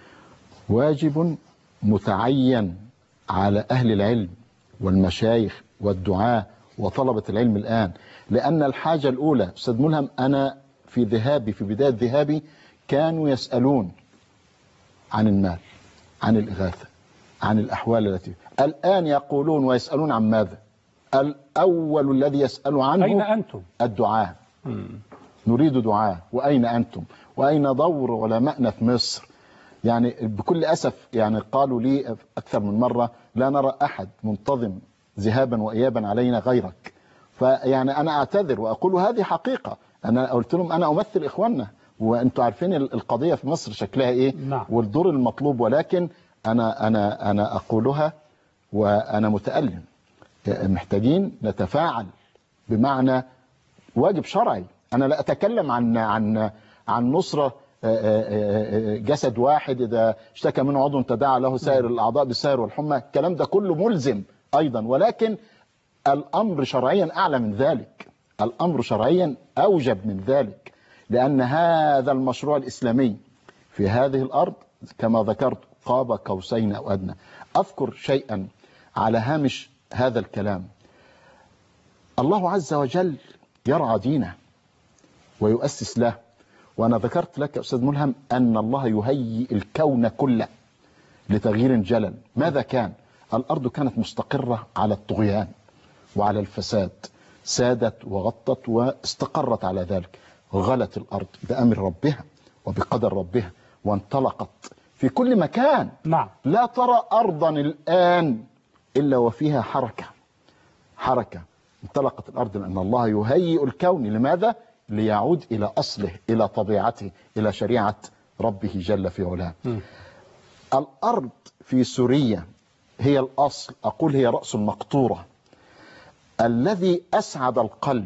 واجب متعين على أهل العلم والمشايخ والدعاة وطلبة العلم الآن، لأن الحاجة الأولى أستاذ ملهم، أنا في ذهابي في بداية ذهابي كانوا يسألون عن المال، عن الإغاثة، عن الأحوال التي الآن يقولون ويسألون عن ماذا؟ الأول الذي يسأل عنه أين أنتم؟ الدعاة. نريد دعاة، وأين أنتم؟ وأين دور علماءنا في مصر؟ يعني بكل أسف يعني قالوا لي أكثر من مرة: لا نرى أحد منتظم ذهابا وإيابا علينا غيرك. فيعني أنا أعتذر وأقول هذه حقيقة. أنا قلت لهم أنا أمثل إخواننا، وأنتوا عارفين القضية في مصر شكلها إيه نعم. والدور المطلوب، ولكن أنا أنا أنا أقولها وأنا متألم. محتاجين نتفاعل بمعنى واجب شرعي. أنا لا أتكلم عن عن عن نصرة جسد واحد إذا اشتكى منه عضو تداعى له سائر الأعضاء بالسهر والحمى، الكلام ده كله ملزم أيضا، ولكن الأمر شرعيا أعلى من ذلك، الأمر شرعيا أوجب من ذلك، لأن هذا المشروع الإسلامي في هذه الأرض كما ذكرت قاب قوسين أو أدنى. أذكر شيئا على هامش هذا الكلام: الله عز وجل يرعى دينه ويؤسس له، وأنا ذكرت لك يا أستاذ ملهم أن الله يهيئ الكون كله لتغيير جلل. ماذا كان؟ الأرض كانت مستقرة على الطغيان وعلى الفساد، سادت وغطت واستقرت على ذلك. غلت الأرض بأمر ربها وبقدر ربها وانطلقت في كل مكان. نعم. لا ترى أرضا الآن إلا وفيها حركة حركة انطلقت الأرض، لأن الله يهيئ الكون. لماذا؟ ليعود إلى أصله، إلى طبيعته، إلى شريعة ربه جل في علاه. الأرض في سوريا هي الأصل، أقول هي رأس المقطورة. الذي أسعد القلب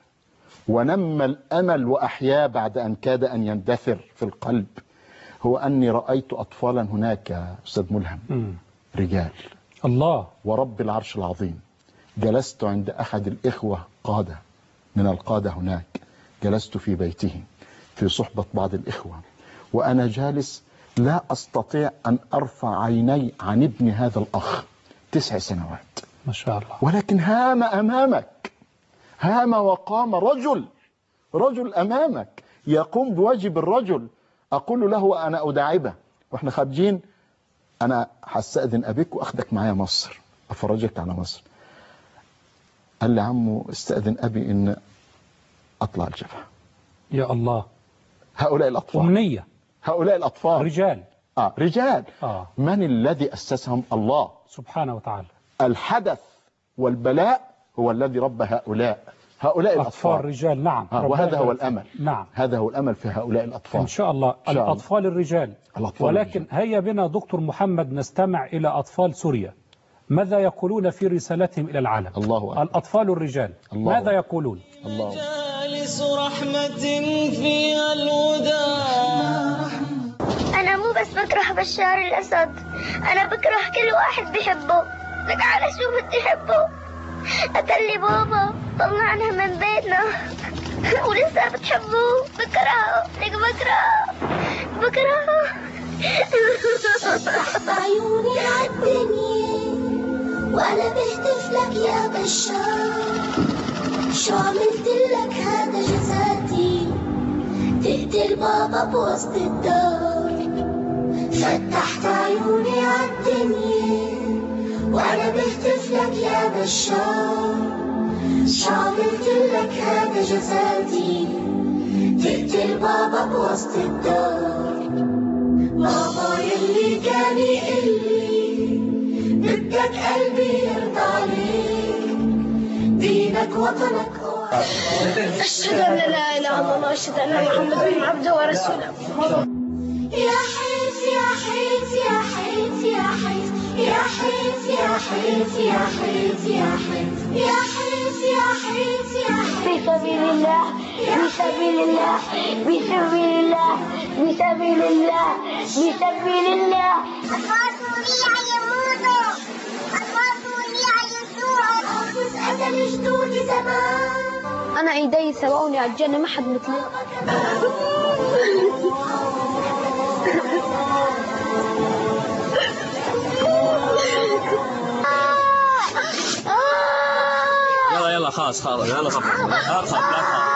ونمى الأمل وأحياه بعد أن كاد أن يندثر في القلب هو أني رأيت أطفالا هناك يا أستاذ ملهم، رجال الله ورب العرش العظيم. جلست عند أحد الإخوة قادة من القادة هناك، جلست في بيته في صحبة بعض الإخوة، وأنا جالس لا أستطيع أن أرفع عيني عن ابن هذا الأخ، تسع سنوات ما شاء الله، ولكن هام أمامك، هام وقام رجل رجل أمامك يقوم بواجب الرجل. أقول له أنا أداعبه وإحنا خارجين، أنا هستأذن أبيك وأخدك معايا مصر أفرجك على مصر. قال لي عمو استأذن أبي إن أطلع الجبهة. يا الله، هؤلاء الأطفال أمنية، هؤلاء الأطفال رجال آه رجال آه. من الذي أسسهم؟ الله سبحانه وتعالى. الحدث والبلاء هو الذي ربى هؤلاء هؤلاء أطفال الأطفال رجال. نعم. آه وهذا هو الأمل. نعم، هذا هو الأمل في هؤلاء الأطفال إن شاء الله. شاء الله. الأطفال الرجال. الأطفال ولكن الرجال. هيا بنا دكتور محمد نستمع إلى أطفال سوريا، ماذا يقولون في رسالتهم إلى العالم؟ الله أكبر. الأطفال الرجال الله ماذا أكبر. يقولون؟ الله أكبر. جالس رحمة فيها الهدى. أنا مو بس بكره بشار الأسد، أنا بكره كل واحد بحبه. لك على شو بدي أحبه؟ قتلي بابا، طلعنا من بيتنا ولسه بتحبوه. بكرهه، لك بكرهه بكرهه. عيوني عالدنيا وأنا بهتف لك يا بشار، شو عملت لك هذا جزاتي؟ تقتل بابا بوسط الدار. فتحت عيوني عالدنيا وأنا بهتف لك يا بشار، شو عملت لك هذا جزاتي؟ تقتل بابا بوسط الدار. بابا يلي كان يقلي بدك قلبي يرضى عليك، دينك وطنك هو. أشهد أن لا إله إلا الله وأشهد أن محمدا عبده ورسوله. يا حيف يا حيف يا حيف يا حيف يا حيف يا حيف يا حيف يا حيف يا حيف يا حيف يا حيف. في سبيل الله، في سبيل الله، في سبيل الله، في سبيل الله، في سبيل الله. أطفال سوريا يموتوا، أطفال سوريا يسوعوا. حافظ قتل جدودي زمان، أنا إيدي سبقوني على الجنة، ما حد مثلي. يلا يلا خلاص خلاص يلا خلاص لا تخاف لا تخاف.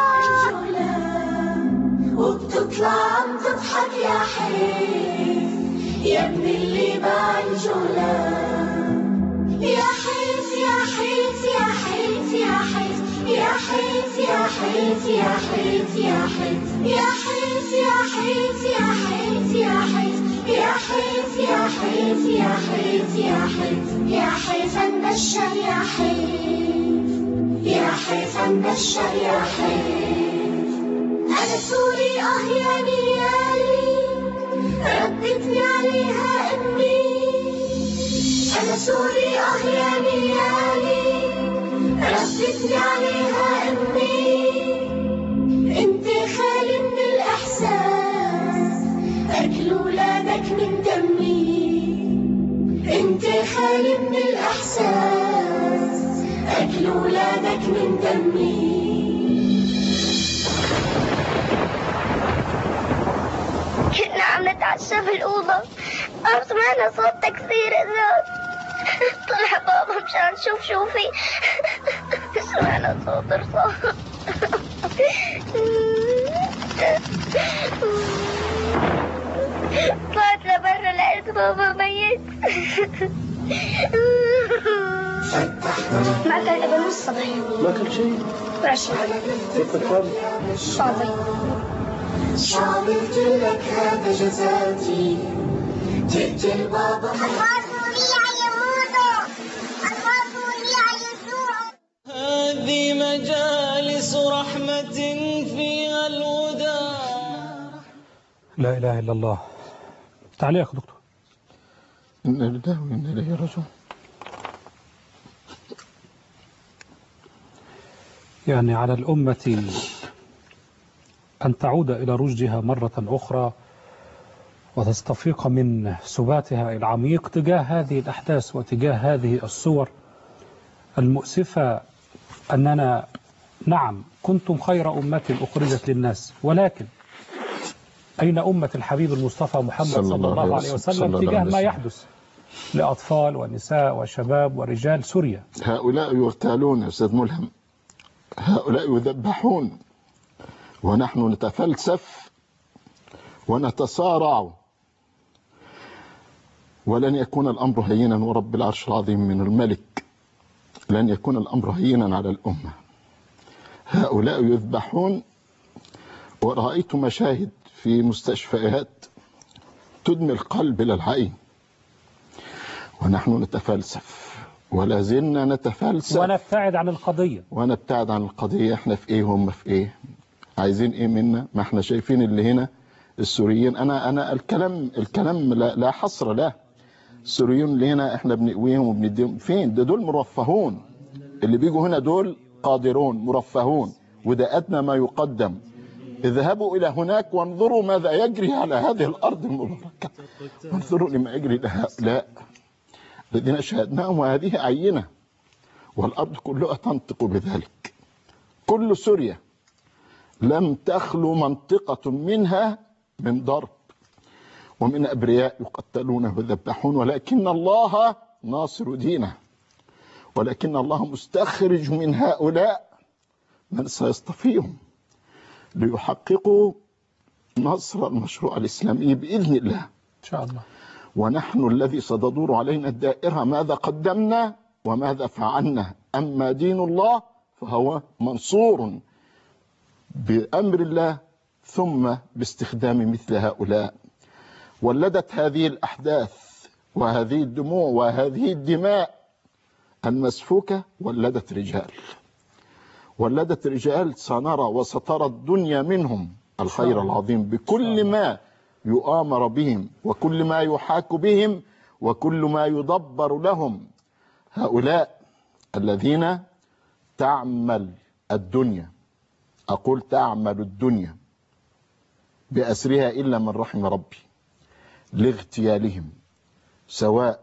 وبتطلع عم تضحك يا حيف يا ابن اللي باع الجولان. يا حيف يا حيف يا حيف يا حيف يا حيف يا حيف يا حيف يا حيف يا حيف يا حيف يا حيف يا حيف يا حيف يا حيف يا حيف يا حيف يا حيف البشر يا حيف يا حيف البشر يا حيف. أنا سوري آه يا نيالي ردتني عليها أمي. أنا سوري آه يا نيالي ردتني عليها أمي. أنت خالي من الإحساس أكل ولادك من دمي. أنت خالي من الإحساس أكل ولادك من دمي. كنا عم نتعشى في الأوضة، قام سمعنا صوت تكسير إزاز. طلع بابا مشان نشوف شو في، سمعنا صوت رصاص. طلعت لبرا لقيت بابا ميت. ما أكل إبن نص صبح. ما أكل شيء؟ ولا شيء. كيف الحال؟ شاطئ. شعبت لك هذا جزاتي. جئت البابا أخافوا لي يموتوا، أخافوا لي يسوعوا. هذه مجالس رحمة فيها الهدى. لا إله إلا الله. تعليق يا دكتور. إنا لله وإنا إليه راجعون. يعني على الأمة أن تعود إلى رشدها مرة أخرى وتستفيق من سباتها العميق تجاه هذه الأحداث وتجاه هذه الصور المؤسفة. أننا نعم كنتم خير أمة أخرجت للناس، ولكن أين أمة الحبيب المصطفى محمد صلى الله عليه وسلم تجاه ما يحدث لأطفال ونساء وشباب ورجال سوريا؟ هؤلاء يغتالون يا أستاذ ملهم، هؤلاء يذبحون، ونحن نتفلسف ونتصارع، ولن يكون الأمر هينا ورب العرش العظيم من الملك، لن يكون الأمر هينا على الأمة. هؤلاء يذبحون، ورأيت مشاهد في مستشفيات تدمي القلب إلى العين، ونحن نتفلسف ولا زلنا نتفلسف ونبتعد عن القضية ونبتعد عن القضية. احنا في ايه هم في ايه؟ عايزين ايه منا؟ ما احنا شايفين اللي هنا السوريين. انا انا الكلام الكلام لا, لا حصر له. السوريين اللي هنا احنا بنقويهم وبنديهم فين؟ ده دول مرفهون، اللي بيجوا هنا دول قادرون مرفهون، وده ادنى ما يقدم. اذهبوا الى هناك وانظروا ماذا يجري على هذه الارض المباركه، وانظروا لما يجري لهؤلاء الذين شاهدناهم، وهذه عينه، والارض كلها تنطق بذلك. كل سوريا لم تخلو منطقه منها من ضرب ومن ابرياء يقتلون ويذبحون، ولكن الله ناصر دينه، ولكن الله مستخرج من هؤلاء من سيصطفيهم ليحققوا نصر المشروع الإسلامي بإذن الله إن شاء الله. ونحن الذي ستدور علينا الدائرة ماذا قدمنا وماذا فعلنا. أما دين الله فهو منصور بأمر الله ثم باستخدام مثل هؤلاء. ولدت هذه الأحداث وهذه الدموع وهذه الدماء المسفوكة ولدت رجال، ولدت رجال سنرى وسترى الدنيا منهم الخير العظيم بكل ما يؤامر بهم وكل ما يحاك بهم وكل ما يدبر لهم. هؤلاء الذين تعمل الدنيا، أقول تعمل الدنيا بأسرها إلا من رحم ربي لاغتيالهم، سواء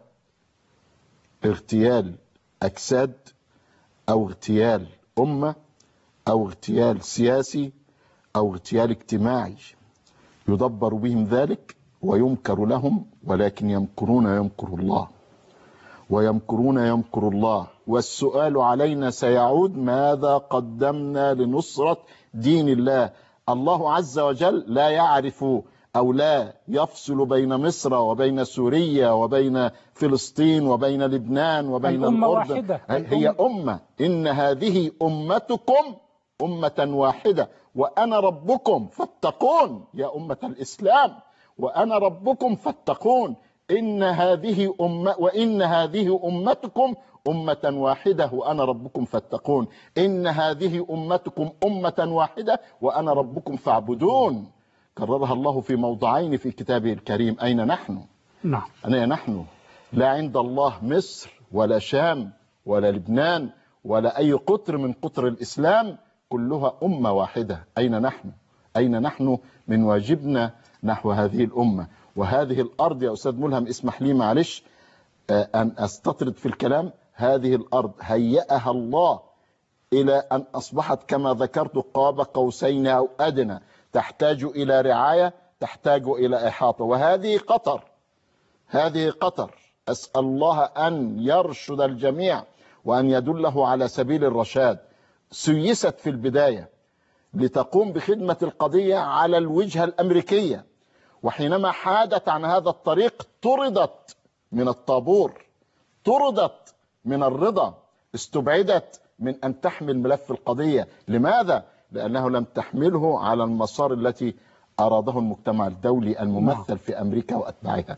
اغتيال أجساد أو اغتيال أمة أو اغتيال سياسي أو اغتيال اجتماعي، يدبر بهم ذلك ويمكر لهم، ولكن يمكرون يمكر الله ويمكرون يمكر الله. والسؤال علينا سيعود ماذا قدمنا لنصرة دين الله. الله عز وجل لا يعرف أو لا يفصل بين مصر وبين سوريا وبين فلسطين وبين لبنان وبين الأردن. واحدة. هي أمة. إن هذه أمتكم أمة واحدة وأنا ربكم فاتقون يا أمة الإسلام، وأنا ربكم فاتقون. إن هذه أمة وإن هذه أمتكم أمة واحدة وأنا ربكم فاتقون. إن هذه أمتكم أمة واحدة وأنا ربكم فاعبدون. كررها الله في موضعين في كتابه الكريم. أين نحن؟ نعم. أين نحن؟ لا عند الله مصر ولا شام ولا لبنان ولا أي قطر من قطر الإسلام، كلها أمة واحدة. أين نحن؟ أين نحن من واجبنا نحو هذه الأمة وهذه الأرض؟ يا أستاذ ملهم اسمح لي معلش أن أستطرد في الكلام. هذه الأرض هيأها الله إلى أن أصبحت كما ذكرت قاب قوسين أو أدنى، تحتاج إلى رعاية، تحتاج إلى إحاطة. وهذه قطر، هذه قطر. أسأل الله أن يرشد الجميع وأن يدله على سبيل الرشاد. سيست في البداية لتقوم بخدمة القضية على الوجهة الأمريكية، وحينما حادت عن هذا الطريق طردت من الطابور، طردت من الرضا، استبعدت من أن تحمل ملف القضية. لماذا؟ لأنه لم تحمله على المسار التي أراده المجتمع الدولي الممثل في أمريكا وأتباعها.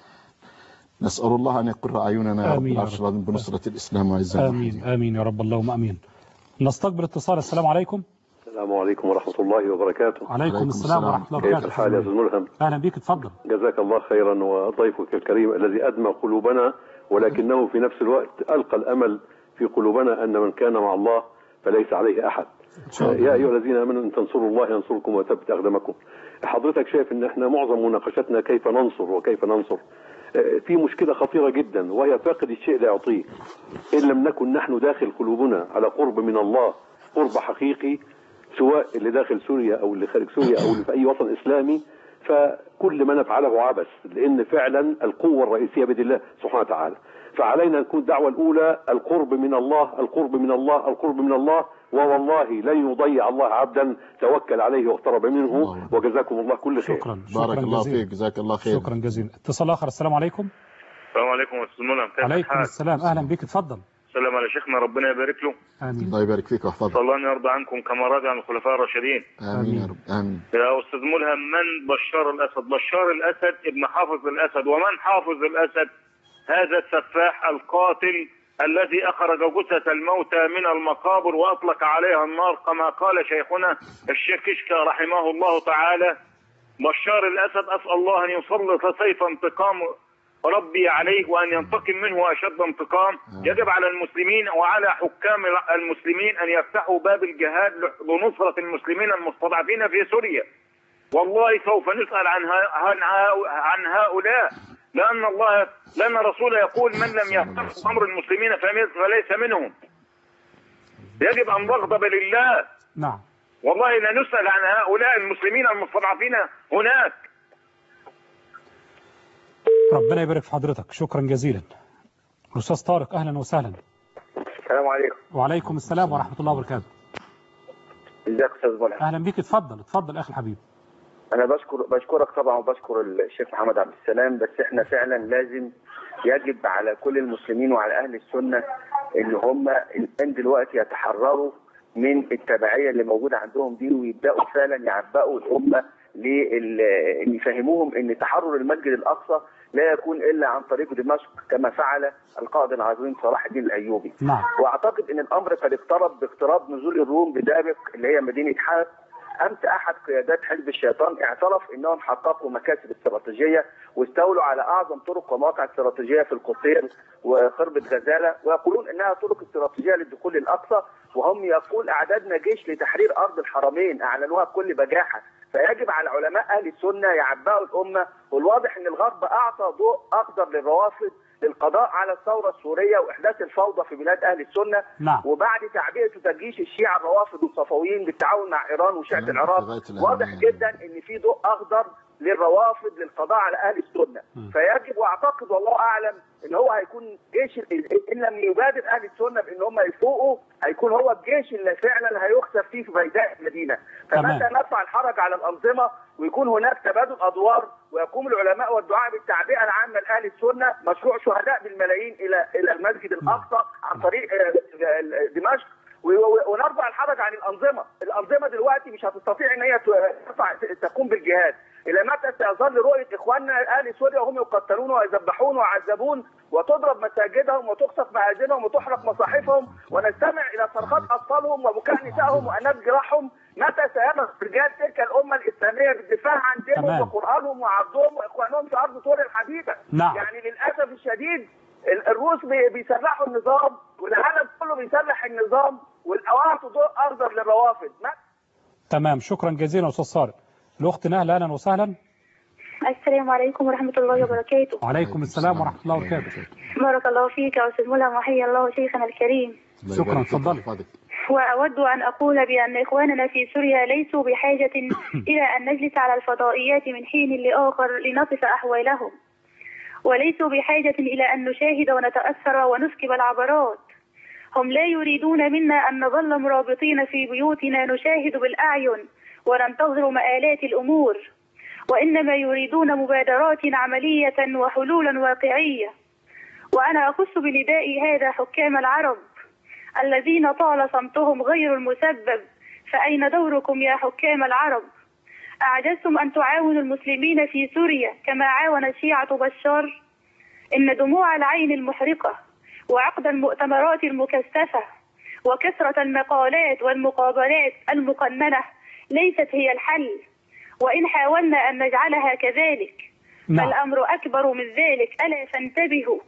نسأل الله أن يقر أعيننا يا رب العالمين بنصرة الإسلام وعزة. آمين آمين يا رب، اللهم آمين. نستقبل اتصال. السلام عليكم. السلام عليكم ورحمة الله وبركاته. عليكم السلام ورحمة الله وبركاته. كيف الحال يا أستاذ ملهم؟ أهلا بك، اتفضل. جزاك الله خيرا، وضيفك الكريم الذي أدمى قلوبنا، ولكنه في نفس الوقت ألقى الأمل في قلوبنا أن من كان مع الله فليس عليه أحد. يا أيها الذين آمنوا إن تنصروا الله ينصركم ويثبت أقدامكم. حضرتك شايف إن إحنا معظم مناقشتنا كيف ننصر وكيف ننصر. في مشكلة خطيرة جدا، وهي فاقد الشيء لا يعطيه. إن لم نكن نحن داخل قلوبنا على قرب من الله، قرب حقيقي، سواء اللي داخل سوريا أو اللي خارج سوريا أو اللي في أي وطن إسلامي، فكل ما نفعله عبث، لأن فعلا القوة الرئيسية بيد الله سبحانه وتعالى. فعلينا نكون الدعوة الأولى القرب من الله، القرب من الله، القرب من الله، ووالله لن يضيع الله عبدا توكل عليه واقترب منه. وجزاكم الله كل خير. شكرا. بارك الله فيك، جزاك الله خير. شكرا جزيلا. اتصال آخر. السلام عليكم. السلام عليكم أستاذ ملهم. عليكم السلام، أهلا بك، اتفضل. سلام على شيخنا، ربنا يبارك له. آمين. الله يبارك فيك واحفظك. صلى الله أن يرضى عنكم كما رضي عن الخلفاء الراشدين. آمين يا رب. آمين. يا أستاذ ملهم، من بشار الأسد؟ بشار الأسد ابن حافظ الأسد. ومن حافظ الأسد؟ هذا السفاح القاتل الذي أخرج جثث الموتى من المقابر وأطلق عليها النار كما قال شيخنا الشيخ كشكا رحمه الله تعالى. بشار الأسد أسأل الله أن يسلط سيف انتقام ربي عليه وأن ينتقم منه أشد انتقام. يجب على المسلمين وعلى حكام المسلمين أن يفتحوا باب الجهاد لنصرة المسلمين المستضعفين في سوريا. والله سوف نسأل عن عن هؤلاء، لأن الله لأن الرسول يقول من لم يفتح أمر المسلمين فليس منهم. يجب أن نغضب لله. نعم. والله لا نسأل عن هؤلاء المسلمين المستضعفين هناك. ربنا يبارك في حضرتك، شكرا جزيلا. الأستاذ طارق، أهلا وسهلا. السلام عليكم. وعليكم السلام ورحمة الله وبركاته. ازيك أستاذ ملهم؟ أهلا بك، اتفضل اتفضل أخي الحبيب. أنا بشكر بشكرك طبعا وبشكر الشيخ محمد عبد السلام، بس إحنا فعلا لازم يجب على كل المسلمين وعلى أهل السنة إن هم الآن دلوقتي يتحرروا من التبعية اللي موجودة عندهم دي، ويبدأوا فعلا يعبئوا الأمة لأن يفهموهم إن تحرر المسجد الأقصى لا يكون إلا عن طريق دمشق كما فعل القائد العظيم صلاح الدين الأيوبي. نعم. وأعتقد إن الأمر قد اقترب باقتراب نزول الروم بدابق اللي هي مدينة حلب. أمس أحد قيادات حزب الشيطان اعترف أنهم حققوا مكاسب استراتيجية واستولوا على أعظم طرق ومواقع استراتيجية في القصير وخربة غزالة، ويقولون أنها طرق استراتيجية للدخول للأقصى، وهم يقول أعددنا جيش لتحرير أرض الحرمين، أعلنوها بكل بجاحة. فيجب على علماء أهل السنة يعبئوا الأمة، والواضح أن الغرب أعطى ضوء أخضر للروافض للقضاء على الثورة السورية وإحداث الفوضى في بلاد أهل السنة. نعم. وبعد تعبئة وتجيش الشيعة الروافض والصفويين بالتعاون مع إيران وشيعة العراق، واضح جدا أن في ضوء أخضر للروافض للقضاء على أهل السنة. م. فيجب، وأعتقد والله أعلم أن هو هيكون جيش، إن لم يبادر أهل السنة بأن هم يفوقوا هيكون هو الجيش اللي فعلا هيخسف فيه في بيداء المدينة. فمتى نرفع الحرج على الأنظمة ويكون هناك تبادل أدوار ويقوم العلماء والدعاء بالتعبئة العامة لأهل السنة، مشروع شهداء بالملايين إلى إلى المسجد الأقصى عن طريق دمشق، ونرفع الحرج عن الأنظمة. الأنظمة دلوقتي مش هتستطيع أن هي ترفع تقوم بالجهاد. إلى متى سيظل رؤية إخواننا أهل سوريا وهم يقتلون ويذبحون ويعذبون وتضرب مساجدهم وتخسف مآذنهم وتحرق مصاحفهم ونستمع إلى صرخات أطفالهم وبكاء نسائهم وأنات جراحهم؟ متى سينهض رجال تلك الأمة الإسلامية بالدفاع عن دينهم وقرآنهم وعرضهم وإخوانهم في أرض سوريا الحديثة؟ نعم. يعني للأسف الشديد الروس بيسلحوا النظام والعالم كله بيسلح النظام، والأوقات ضوء أخضر للروافض. تمام، شكرا جزيلا أستاذ صارق. الأخت نهلة، أهلا وسهلا. السلام عليكم ورحمة الله وبركاته. وعليكم السلام ورحمة الله وبركاته. بارك الله فيك يا أستاذ ملهم، وحيا الله شيخنا الكريم. شكرا، تفضلي. وأود أن أقول بأن إخواننا في سوريا ليسوا بحاجة إلى أن نجلس على الفضائيات من حين لآخر لنصف أحوالهم، وليسوا بحاجة إلى أن نشاهد ونتأثر ونسكب العبرات، هم لا يريدون منا أن نظل مرابطين في بيوتنا نشاهد بالأعين وننتظر مآلات الأمور، وإنما يريدون مبادرات عملية وحلولا واقعية. وأنا أخص بنداء هذا حكام العرب الذين طال صمتهم غير المسبب، فأين دوركم يا حكام العرب؟ أعجزتم أن تعاونوا المسلمين في سوريا كما عاون شيعة بشار؟ إن دموع العين المحرقة وعقد المؤتمرات المكثفة وكثرة المقالات والمقابلات المقننة ليست هي الحل، وإن حاولنا أن نجعلها كذلك نعم. فالأمر أكبر من ذلك، ألا فانتبهوا.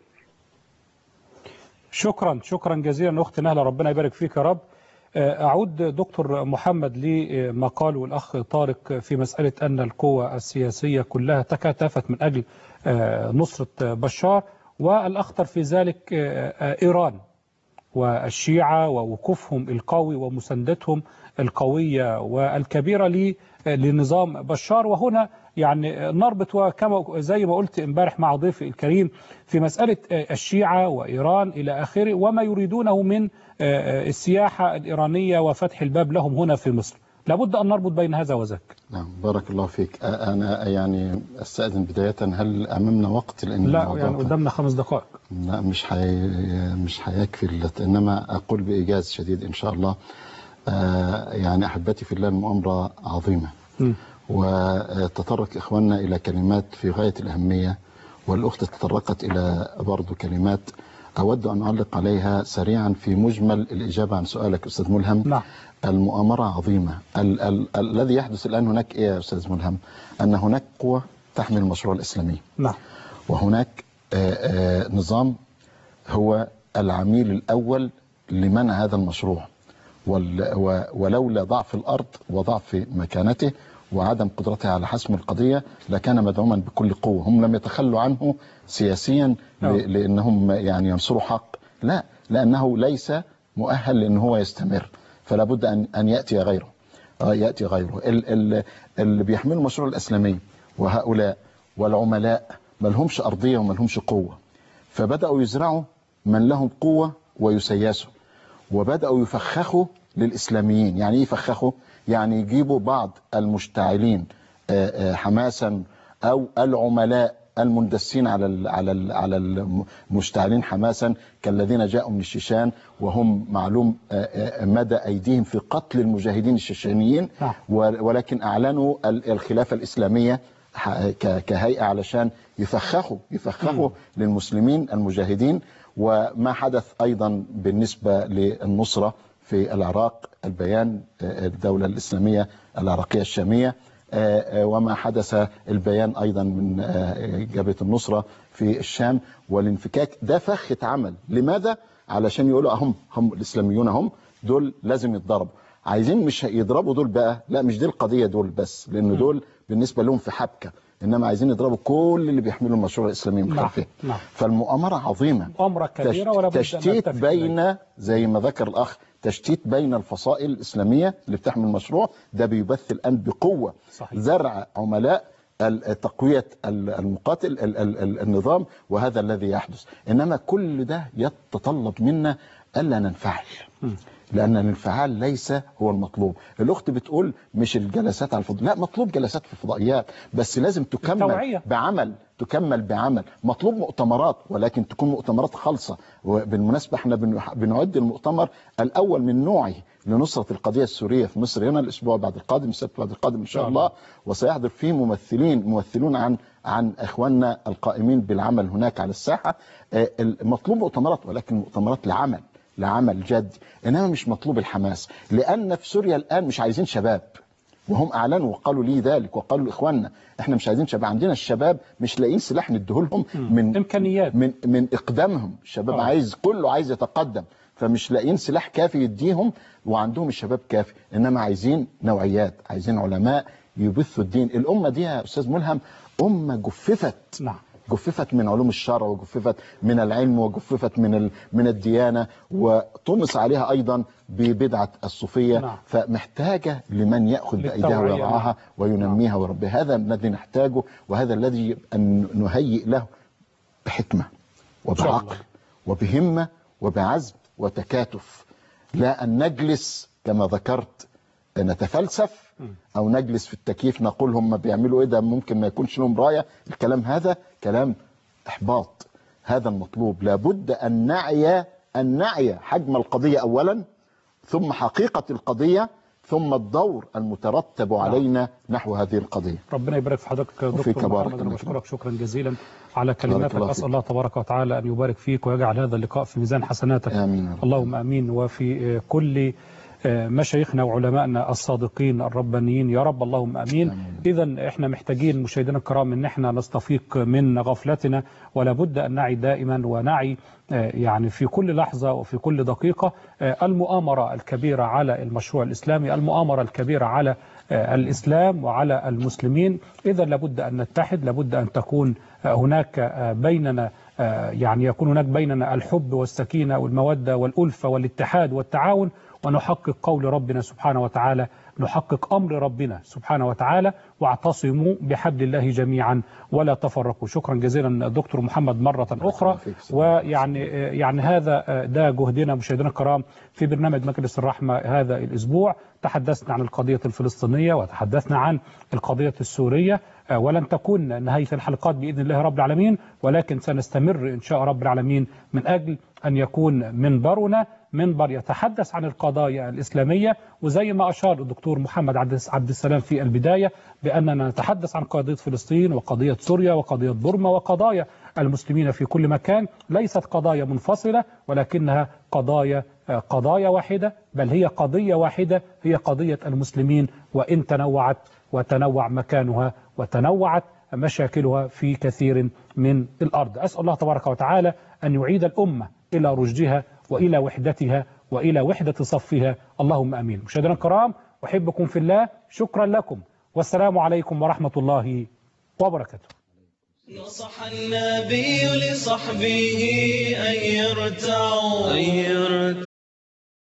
شكرا شكرا جزيلا أخت نهلة، ربنا يبارك فيك يا رب. أعود دكتور محمد لما قاله الأخ طارق في مسألة أن القوى السياسية كلها تكاتفت من أجل نصرة بشار، والأخطر في ذلك إيران والشيعة ووقوفهم القوي ومساندتهم القوية والكبيرة لنظام بشار. وهنا يعني نربط وكما زي ما قلت امبارح مع ضيفي الكريم في مسألة الشيعة وإيران إلى آخره وما يريدونه من السياحة الإيرانية وفتح الباب لهم هنا في مصر. لابد أن نربط بين هذا وذاك. نعم بارك الله فيك. أنا يعني أستأذن بداية، هل أمامنا وقت؟ لأن لا يعني قدامنا خمس دقائق. لا مش حي... مش هيكفي، إنما أقول بإيجاز شديد إن شاء الله. آه يعني أحبتي في الله، المؤامرة عظيمة م. وتطرق إخواننا إلى كلمات في غاية الأهمية، والأخت تطرقت إلى برضو كلمات أود أن أعلق عليها سريعا في مجمل الإجابة عن سؤالك أستاذ ملهم. نعم. المؤامرة عظيمة. ال ال الذي يحدث الآن هناك إيه يا أستاذ ملهم؟ أن هناك قوة تحمل المشروع الإسلامي. نعم. وهناك آآ آآ نظام هو العميل الأول لمنع هذا المشروع، ولولا ضعف الأرض وضعف مكانته وعدم قدرتها على حسم القضية لكان مدعوما بكل قوة. هم لم يتخلوا عنه سياسيا لأنهم يعني ينصروا حق، لا، لأنه ليس مؤهل لأن هو يستمر، فلا بد أن أن يأتي غيره. يأتي غيره اللي بيحملوا المشروع الإسلامي، وهؤلاء والعملاء ما لهمش أرضية وما لهمش قوة، فبدأوا يزرعوا من لهم قوة ويسيسوا، وبدأوا يفخخوا للإسلاميين. يعني ايه يفخخوا؟ يعني يجيبوا بعض المشتعلين حماسا أو العملاء المندسين على ال على ال على المشتعلين حماسا كالذين جاءوا من الشيشان، وهم معلوم مدى أيديهم في قتل المجاهدين الشيشانيين، ولكن أعلنوا الخلافة الإسلامية كهيئة علشان يفخخوا يفخخوا للمسلمين المجاهدين. وما حدث أيضا بالنسبة للنصرة في العراق، البيان الدولة الإسلامية العراقية الشامية، وما حدث البيان أيضا من جبهة النصرة في الشام والانفكاك، ده فخ اتعمل. لماذا؟ علشان يقولوا هم هم الإسلاميون هم دول لازم يتضربوا. عايزين مش يضربوا دول بقى، لا مش دي القضية دول بس، لأن دول بالنسبة لهم في حبكة، إنما عايزين يضربوا كل اللي بيحملوا المشروع الإسلامي من خلفه. نعم. فالمؤامرة عظيمة، مؤامرة كبيرة، ولا بد أن تشتيت بين زي ما ذكر الأخ، تشتيت بين الفصائل الإسلامية اللي بتحمل المشروع ده بيبث الآن بقوة. صحيح. زرع عملاء تقوية المقاتل النظام، وهذا الذي يحدث. إنما كل ده يتطلب منا ألا ننفعل، لأن الانفعال ليس هو المطلوب. الأخت بتقول مش الجلسات على الفضائيات، لا، مطلوب جلسات في الفضائيات، بس لازم تكمل التوعية. بعمل تكمل بعمل. مطلوب مؤتمرات، ولكن تكون مؤتمرات خالصة. وبالمناسبة احنا بنعد المؤتمر الأول من نوعه لنصرة القضية السورية في مصر هنا الأسبوع بعد القادم، السبت بعد القادم إن شاء الله، وسيحضر فيه ممثلين ممثلون عن عن إخواننا القائمين بالعمل هناك على الساحة. مطلوب مؤتمرات، ولكن مؤتمرات لعمل لعمل جد، إنما مش مطلوب الحماس. لأن في سوريا الآن مش عايزين شباب، وهم أعلنوا وقالوا لي ذلك، وقالوا لإخواننا إحنا مش عايزين شباب. عندنا الشباب مش لاقيين سلاح نديهولهم من إمكانيات، من من إقدامهم. الشباب أوه. عايز كله عايز يتقدم، فمش لاقيين سلاح كافي يديهم، وعندهم الشباب كافي، إنما عايزين نوعيات، عايزين علماء يبثوا الدين. الأمة دي يا أستاذ ملهم أمة جففت. نعم. جففت من علوم الشرع، وجففت من العلم، وجففت من من الديانة، وطمس عليها أيضا ببدعة الصوفية. نعم. فمحتاجة لمن يأخذ بأيديها ويرعاها وينميها ويربيها. هذا الذي نحتاجه، وهذا الذي أن نهيئ له بحكمة وبعقل وبهمة وبعزم وتكاتف، لا أن نجلس كما ذكرت نتفلسف أو نجلس في التكييف نقول هم بيعملوا إيه ده ممكن ما يكونش لهم راية. الكلام هذا كلام إحباط. هذا المطلوب، لابد أن نعي أن نعي حجم القضية أولا، ثم حقيقة القضية، ثم الدور المترتب علينا نحو هذه القضية. ربنا يبارك في حضرتك دكتور محمد، أنا بشكرك شكرا جزيلا على كلماتك. أسأل الله تبارك وتعالى أن يبارك فيك ويجعل هذا اللقاء في ميزان حسناتك. آمين. اللهم آمين. وفي كل مشايخنا وعلمائنا الصادقين الربانيين يا رب، اللهم امين. اذا احنا محتاجين مشاهدينا الكرام ان احنا نستفيق من غفلتنا، ولا بد ان نعي دائما ونعي يعني في كل لحظه وفي كل دقيقه المؤامره الكبيره على المشروع الاسلامي، المؤامره الكبيره على الاسلام وعلى المسلمين. اذا لابد ان نتحد، لابد ان تكون هناك بيننا يعني يكون هناك بيننا الحب والسكينه والموده والالفه والاتحاد والتعاون، ونحقق قول ربنا سبحانه وتعالى، نحقق أمر ربنا سبحانه وتعالى، واعتصموا بحبل الله جميعا ولا تفرقوا. شكرا جزيلا دكتور محمد مرة أخرى. ويعني يعني هذا ده جهدنا مشاهدينا الكرام في برنامج مجلس الرحمة هذا الأسبوع. تحدثنا عن القضية الفلسطينية وتحدثنا عن القضية السورية، ولن تكون نهاية الحلقات بإذن الله رب العالمين، ولكن سنستمر إن شاء رب العالمين من أجل أن يكون منبرنا منبر يتحدث عن القضايا الإسلامية، وزي ما أشار الدكتور محمد عبد السلام في البداية بأننا نتحدث عن قضية فلسطين وقضية سوريا وقضية بورما وقضايا المسلمين في كل مكان. ليست قضايا منفصلة، ولكنها قضايا قضايا واحدة، بل هي قضية واحدة، هي قضية المسلمين، وإن تنوعت وتنوع مكانها وتنوعت مشاكلها في كثير من الأرض. أسأل الله تبارك وتعالى أن يعيد الأمة إلى رشدها وإلى وحدتها وإلى وحدة صفها، اللهم أمين. مشاهدينا الكرام، أحبكم في الله، شكرا لكم، والسلام عليكم ورحمة الله وبركاته. نصح النبي لصحبه أن يرتعوا